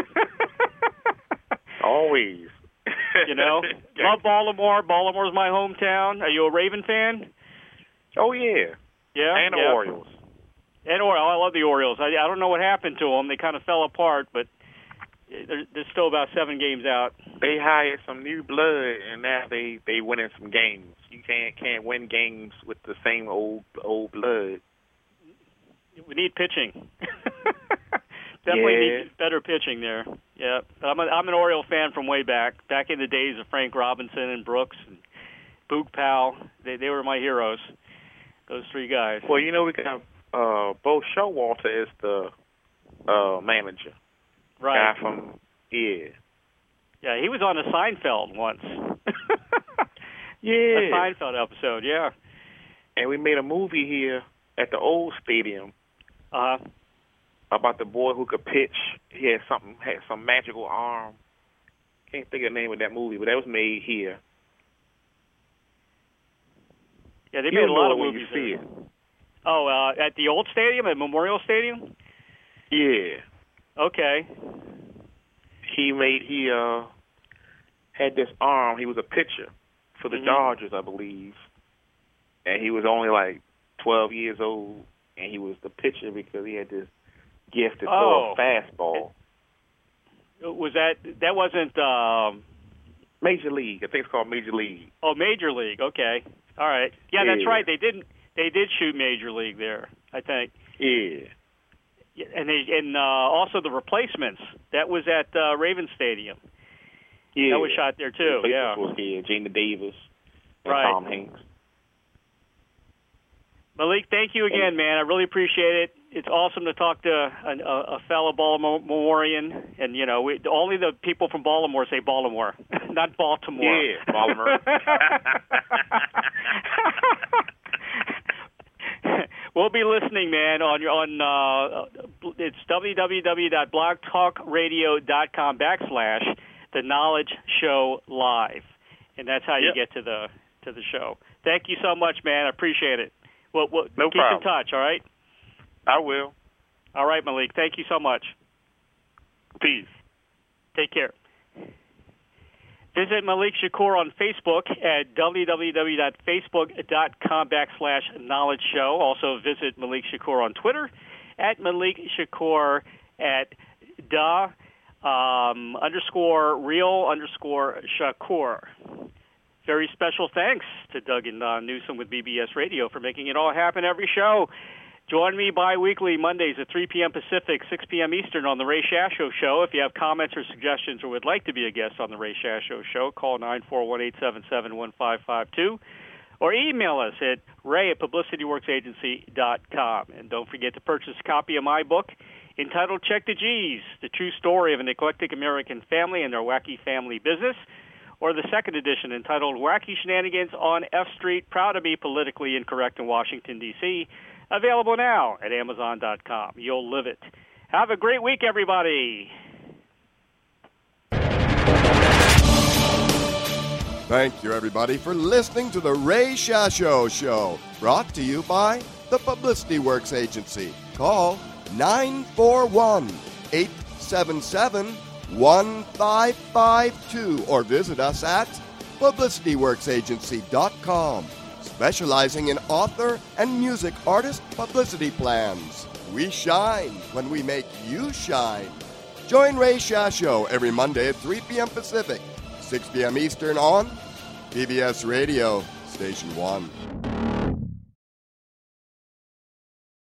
Always. You know, love Baltimore. Baltimore's my hometown. Are you a Raven fan? Oh, yeah. Yeah, And the yeah. Orioles. And Orioles. I love the Orioles. I, I don't know what happened to them. They kind of fell apart, but they're, they're still about seven games out. They hired some new blood, and now they they winning some games. You can't can't win games with the same old old blood. We need pitching. Definitely Yeah. need better pitching there. Yeah, I'm, a, I'm an Oriole fan from way back, back in the days of Frank Robinson and Brooks and Boog Powell. They they were my heroes. Those three guys. Well, you know, we got uh, Bo Showalter is the uh, manager. Right. Guy from yeah. Yeah, he was on a Seinfeld once. Yeah. A Seinfeld episode, yeah. And we made a movie here at the old stadium Uh-huh. about the boy who could pitch. He had something, had some magical arm. Can't think of the name of that movie, but that was made here. Yeah, they You'll made a lot know of it when movies you see there. it. Oh, uh, at the old stadium, at Memorial Stadium? Yeah. Okay. He made he uh had this arm. He was a pitcher for the Mhm. Dodgers, I believe, and he was only like twelve years old, and he was the pitcher because he had this gift to throw Oh. a fastball. Was that, that wasn't, um, Major League, I think it's called Major League. oh, Major League, okay. All right. Yeah, that's Yeah. right. They didn't, they did shoot Major League there, I think. Yeah. Yeah, And they, and uh, also the replacements. That was at uh, Raven Stadium. Yeah. That was shot there too, The yeah. was here, Gina Davis and Right. Tom Hanks. Malik, thank you again, man. I really appreciate it. It's awesome to talk to a, a, a fellow Baltimorean, and you know, we, only the people from Baltimore say Baltimore, not Baltimore. Yeah, Baltimore. We'll be listening, man. On your on uh, it's www.blogtalkradio.com backslash the Knowledge Show Live, and that's how you yep. get to the to the show. Thank you so much, man. I appreciate it. Well, well no keep problem. in touch, all right? I will. All right, Malik. Thank you so much. Peace. Take care. Visit Malik Shakur on Facebook at www.facebook.com backslash knowledge show. Also visit Malik Shakur on Twitter at Malik Shakur at da um, underscore real underscore Shakur. Very special thanks to Doug and Don Newsom with B B S Radio for making it all happen every show. Join me bi-weekly Mondays at three p.m. Pacific, six p.m. Eastern on The Ray Shasho Show. If you have comments or suggestions or would like to be a guest on The Ray Shasho Show, call nine four one, eight seven seven, one five five two or email us at ray at publicity works agency dot com. And don't forget to purchase a copy of my book entitled Check the G's, the true story of an eclectic American family and their wacky family business, or the second edition entitled Wacky Shenanigans on F Street, Proud to be Politically Incorrect in Washington, D C, available now at amazon dot com. You'll live it. Have a great week, everybody. Thank you, everybody, for listening to the Ray Shasho Show, brought to you by the Publicity Works Agency. Call nine four one, eight seven seven, one five five two or visit us at publicity works agency dot com. Specializing in author and music artist publicity plans. We shine when we make you shine. Join Ray Shasho every Monday at three p.m. Pacific, six p.m. Eastern on B B S Radio, Station one.